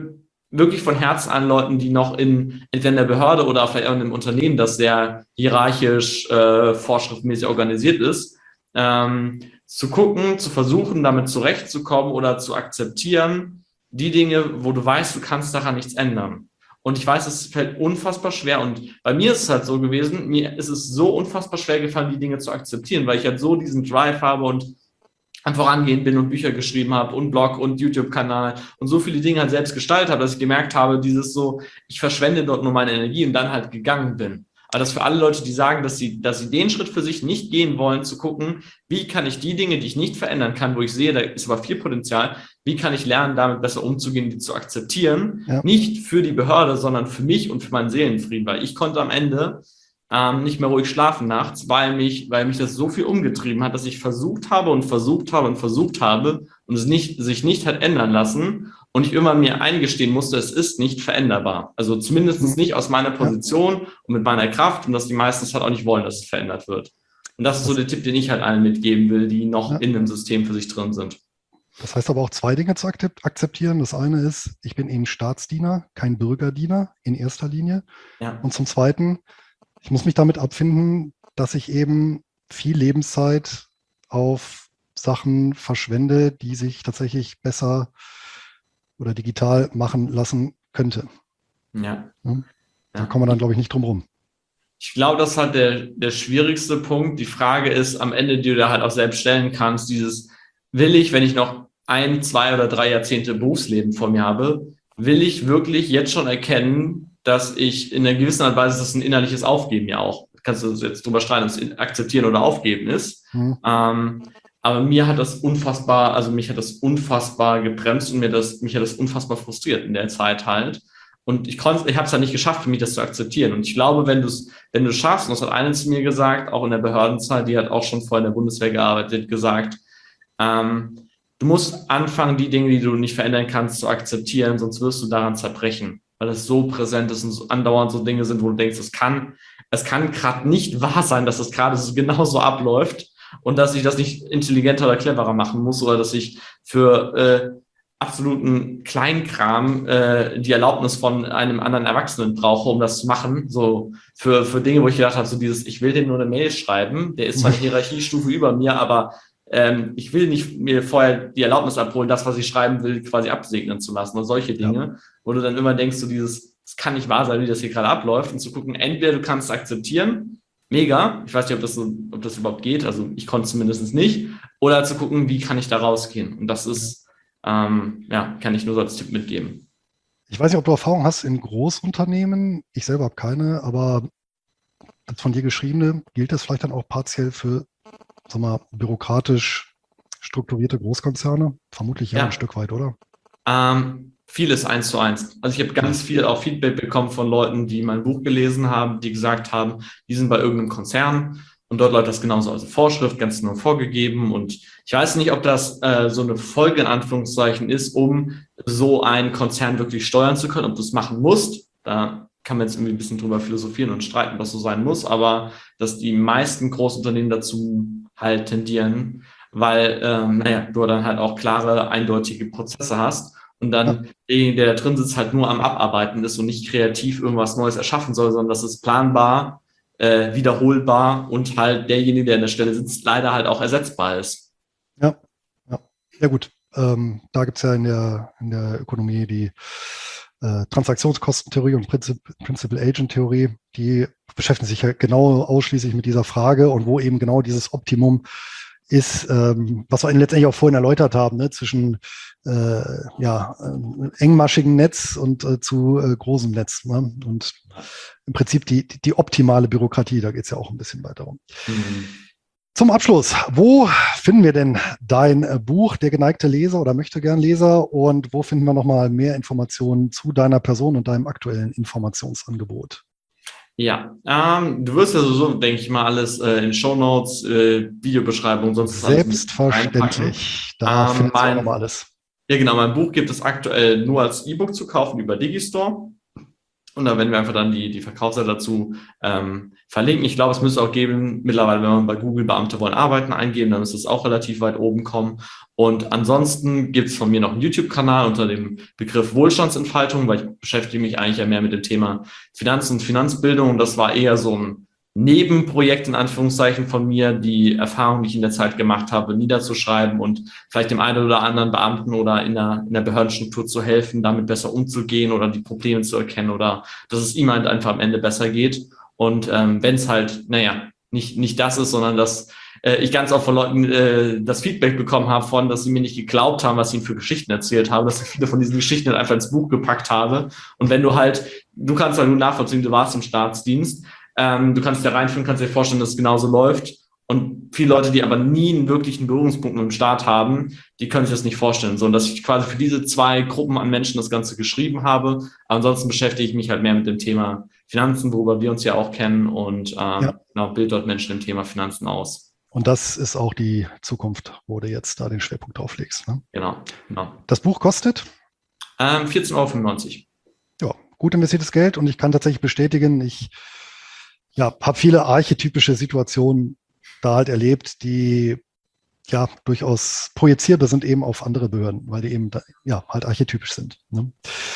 wirklich von Herzen an Leuten, die noch in entweder in der Behörde oder vielleicht auch in einem Unternehmen, das sehr hierarchisch, äh, vorschriftmäßig organisiert ist, ähm, zu gucken, zu versuchen, damit zurechtzukommen oder zu akzeptieren, die Dinge, wo du weißt, du kannst daran nichts ändern. Und ich weiß, es fällt unfassbar schwer. Und bei mir ist es halt so gewesen, mir ist es so unfassbar schwer gefallen, die Dinge zu akzeptieren, weil ich halt so diesen Drive habe und am Vorangehen bin und Bücher geschrieben habe und Blog und YouTube-Kanal und so viele Dinge halt selbst gestaltet habe, dass ich gemerkt habe, dieses so, ich verschwende dort nur meine Energie und dann halt gegangen bin. Aber das für alle Leute, die sagen, dass sie, dass sie den Schritt für sich nicht gehen wollen, zu gucken, wie kann ich die Dinge, die ich nicht verändern kann, wo ich sehe, da ist aber viel Potenzial, wie kann ich lernen, damit besser umzugehen, die zu akzeptieren, ja. Nicht für die Behörde, sondern für mich und für meinen Seelenfrieden, weil ich konnte am Ende Ähm, nicht mehr ruhig schlafen nachts, weil mich, weil mich das so viel umgetrieben hat, dass ich versucht habe und versucht habe und versucht habe und es nicht, sich nicht hat ändern lassen und ich immer mir eingestehen musste, es ist nicht veränderbar. Also zumindest nicht aus meiner Position und mit meiner Kraft und dass die meistens halt auch nicht wollen, dass es verändert wird. Und das ist so der Tipp, den ich halt allen mitgeben will, die noch ja. in dem System für sich drin sind. Das heißt aber auch zwei Dinge zu akzeptieren. Das eine ist, ich bin eben Staatsdiener, kein Bürgerdiener in erster Linie. Ja. Und zum Zweiten, ich muss mich damit abfinden, dass ich eben viel Lebenszeit auf Sachen verschwende, die sich tatsächlich besser oder digital machen lassen könnte. Ja. Da ja. kommen wir dann, glaube ich, nicht drum rum. Ich glaube, das ist halt der, der schwierigste Punkt. Die Frage ist am Ende, die du da halt auch selbst stellen kannst, dieses, will ich, wenn ich noch ein, zwei oder drei Jahrzehnte Berufsleben vor mir habe, will ich wirklich jetzt schon erkennen, dass ich in einer gewissen Art und Weise, das ist ein innerliches Aufgeben ja auch. Kannst du jetzt drüber streiten, ob es akzeptieren oder aufgeben ist. Mhm. Ähm, aber mir hat das unfassbar, also mich hat das unfassbar gebremst und mir das, mich hat das unfassbar frustriert in der Zeit halt. Und ich konnte, ich habe es halt nicht geschafft, für mich das zu akzeptieren. Und ich glaube, wenn du es, wenn du es schaffst, und das hat eine zu mir gesagt, auch in der Behördenzeit, die hat auch schon vorher in der Bundeswehr gearbeitet, gesagt, ähm, du musst anfangen, die Dinge, die du nicht verändern kannst, zu akzeptieren, sonst wirst du daran zerbrechen. Weil das so präsent ist und so andauernd so Dinge sind, wo du denkst, es kann, es kann gerade nicht wahr sein, dass das gerade so genauso abläuft und dass ich das nicht intelligenter oder cleverer machen muss oder dass ich für äh, absoluten Kleinkram äh, die Erlaubnis von einem anderen Erwachsenen brauche, um das zu machen. So für, für Dinge, wo ich gedacht habe, so dieses, ich will dem nur eine Mail schreiben, der ist zwar eine Hierarchiestufe über mir, aber Ähm, ich will nicht mir vorher die Erlaubnis abholen, das, was ich schreiben will, quasi absegnen zu lassen oder solche Dinge, ja. Wo du dann immer denkst, so dieses, es kann nicht wahr sein, wie das hier gerade abläuft und zu gucken, entweder du kannst akzeptieren, mega, ich weiß nicht, ob das, so, ob das überhaupt geht, also ich konnte es zumindest nicht, oder zu gucken, wie kann ich da rausgehen und das ist, ähm, ja, kann ich nur so als Tipp mitgeben. Ich weiß nicht, ob du Erfahrung hast in Großunternehmen, ich selber habe keine, aber das von dir geschriebene, gilt das vielleicht dann auch partiell für sag mal, bürokratisch strukturierte Großkonzerne? Vermutlich ja, ja. ein Stück weit, oder? Ähm, vieles eins zu eins. Also ich habe ganz viel auch Feedback bekommen von Leuten, die mein Buch gelesen haben, die gesagt haben, die sind bei irgendeinem Konzern und dort läuft das genauso. Also Vorschrift, ganz nur vorgegeben und ich weiß nicht, ob das äh, so eine Folge in Anführungszeichen ist, um so einen Konzern wirklich steuern zu können, ob du es machen musst. Da kann man jetzt irgendwie ein bisschen drüber philosophieren und streiten, was so sein muss, aber dass die meisten Großunternehmen dazu halt tendieren, weil, ähm, naja, du dann halt auch klare, eindeutige Prozesse hast und dann ja. derjenige, der da drin sitzt, halt nur am Abarbeiten ist und nicht kreativ irgendwas Neues erschaffen soll, sondern dass es planbar, äh, wiederholbar und halt derjenige, der an der Stelle sitzt, leider halt auch ersetzbar ist. Ja, ja, ja gut. Ähm, da gibt es ja in der, in der Ökonomie die äh, Transaktionskostentheorie und Princip- Principal-Agent-Theorie, die beschäftigen sich ja genau ausschließlich mit dieser Frage und wo eben genau dieses Optimum ist, ähm, was wir letztendlich auch vorhin erläutert haben, ne, zwischen äh, ja, äh, engmaschigem Netz und äh, zu äh, großem Netz. Ne? Und im Prinzip die, die, die optimale Bürokratie, da geht es ja auch ein bisschen weiter um. Mhm. Zum Abschluss, wo finden wir denn dein Buch, Der geneigte Leser oder möchte gern Leser, und wo finden wir nochmal mehr Informationen zu deiner Person und deinem aktuellen Informationsangebot? Ja, ähm, du wirst ja sowieso, denke ich mal, alles äh, in Shownotes, äh, Videobeschreibung, sonst alles selbstverständlich. Da ähm, findet ihr nochmal alles. Ja, genau. Mein Buch gibt es aktuell nur als E-Book zu kaufen über Digistore. Und da werden wir einfach dann die, die Verkaufsseite dazu ähm, verlinken. Ich glaube, es müsste auch geben, mittlerweile, wenn man bei Google Beamte wollen arbeiten eingeben, dann müsste es auch relativ weit oben kommen. Und ansonsten gibt es von mir noch einen YouTube-Kanal unter dem Begriff Wohlstandsentfaltung, weil ich beschäftige mich eigentlich ja mehr mit dem Thema Finanzen und Finanzbildung. Und das war eher so ein Nebenprojekt in Anführungszeichen von mir, die Erfahrung, die ich in der Zeit gemacht habe, niederzuschreiben und vielleicht dem einen oder anderen Beamten oder in der, in der Behördenstruktur zu helfen, damit besser umzugehen oder die Probleme zu erkennen oder dass es ihm halt einfach am Ende besser geht. Und ähm, wenn es halt, naja, nicht, nicht das ist, sondern dass äh, ich ganz oft von Leuten äh, das Feedback bekommen habe von, dass sie mir nicht geglaubt haben, was ich ihnen für Geschichten erzählt habe, dass ich viele von diesen Geschichten halt einfach ins Buch gepackt habe. Und wenn du halt, du kannst halt nur nachvollziehen, du warst im Staatsdienst, Ähm, du kannst da reinführen, kannst dir vorstellen, dass es genauso läuft. Und viele Leute, die aber nie einen wirklichen Berührungspunkt mit dem Staat haben, die können sich das nicht vorstellen. So, und dass ich quasi für diese zwei Gruppen an Menschen das Ganze geschrieben habe. Aber ansonsten beschäftige ich mich halt mehr mit dem Thema Finanzen, worüber wir uns ja auch kennen und ähm, Ja. genau, bild dort Menschen im Thema Finanzen aus. Und das ist auch die Zukunft, wo du jetzt da den Schwerpunkt drauf legst. Ne? Genau, genau. Das Buch kostet? Ähm, vierzehn Euro fünfundneunzig. Ja, gut investiertes Geld. Und ich kann tatsächlich bestätigen, ich ja, habe viele archetypische Situationen da halt erlebt, die ja durchaus projizierbar sind eben auf andere Behörden, weil die eben da, ja halt archetypisch sind. Ne?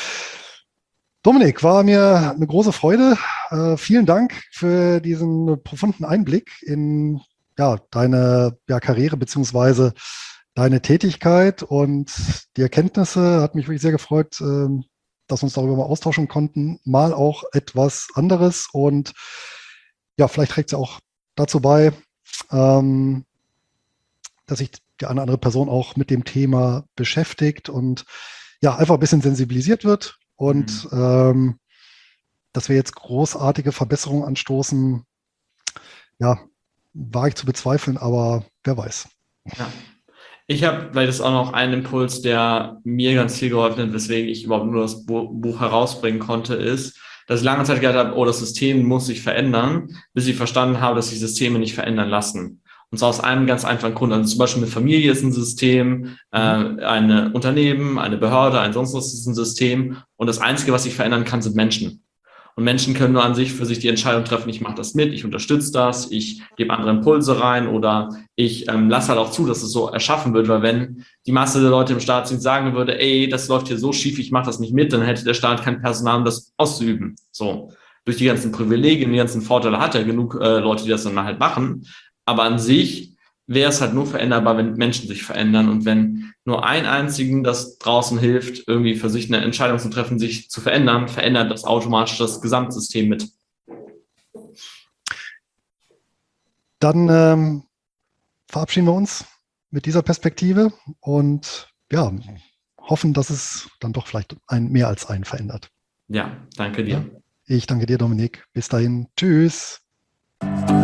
Dominik, war mir eine große Freude. Äh, vielen Dank für diesen profunden Einblick in ja, deine ja, Karriere beziehungsweise deine Tätigkeit und die Erkenntnisse. Hat mich wirklich sehr gefreut, äh, dass wir uns darüber mal austauschen konnten. Mal auch etwas anderes und ja, vielleicht trägt es ja auch dazu bei, ähm, dass sich die eine oder andere Person auch mit dem Thema beschäftigt und ja, einfach ein bisschen sensibilisiert wird und mhm. ähm, dass wir jetzt großartige Verbesserungen anstoßen, ja, wage ich zu bezweifeln, aber wer weiß. Ja. Ich habe, weil das auch noch ein Impuls, der mir ganz viel geholfen hat, weswegen ich überhaupt nur das Buch herausbringen konnte, ist, dass ich lange Zeit gedacht habe, oh, das System muss sich verändern, bis ich verstanden habe, dass die Systeme nicht verändern lassen. Und zwar aus einem ganz einfachen Grund. Also zum Beispiel eine Familie ist ein System, äh, ein Unternehmen, eine Behörde, ein sonst was ist ein System. Und das Einzige, was sich verändern kann, sind Menschen. Und Menschen können nur an sich für sich die Entscheidung treffen, ich mache das mit, ich unterstütze das, ich gebe andere Impulse rein oder ich ähm, lasse halt auch zu, dass es so erschaffen wird, weil wenn die Masse der Leute im Staatsdienst sagen würde, ey, das läuft hier so schief, ich mache das nicht mit, dann hätte der Staat kein Personal, um das auszuüben. So, durch die ganzen Privilegien, die ganzen Vorteile hat er genug äh, Leute, die das dann halt machen, aber an sich wäre es halt nur veränderbar, wenn Menschen sich verändern und wenn nur ein einzigen das draußen hilft, irgendwie für sich eine Entscheidung zu treffen, sich zu verändern, verändert das automatisch das Gesamtsystem mit. Dann ähm, verabschieden wir uns mit dieser Perspektive und ja, hoffen, dass es dann doch vielleicht ein, mehr als einen verändert. Ja, danke dir. Ja, ich danke dir, Dominik. Bis dahin. Tschüss.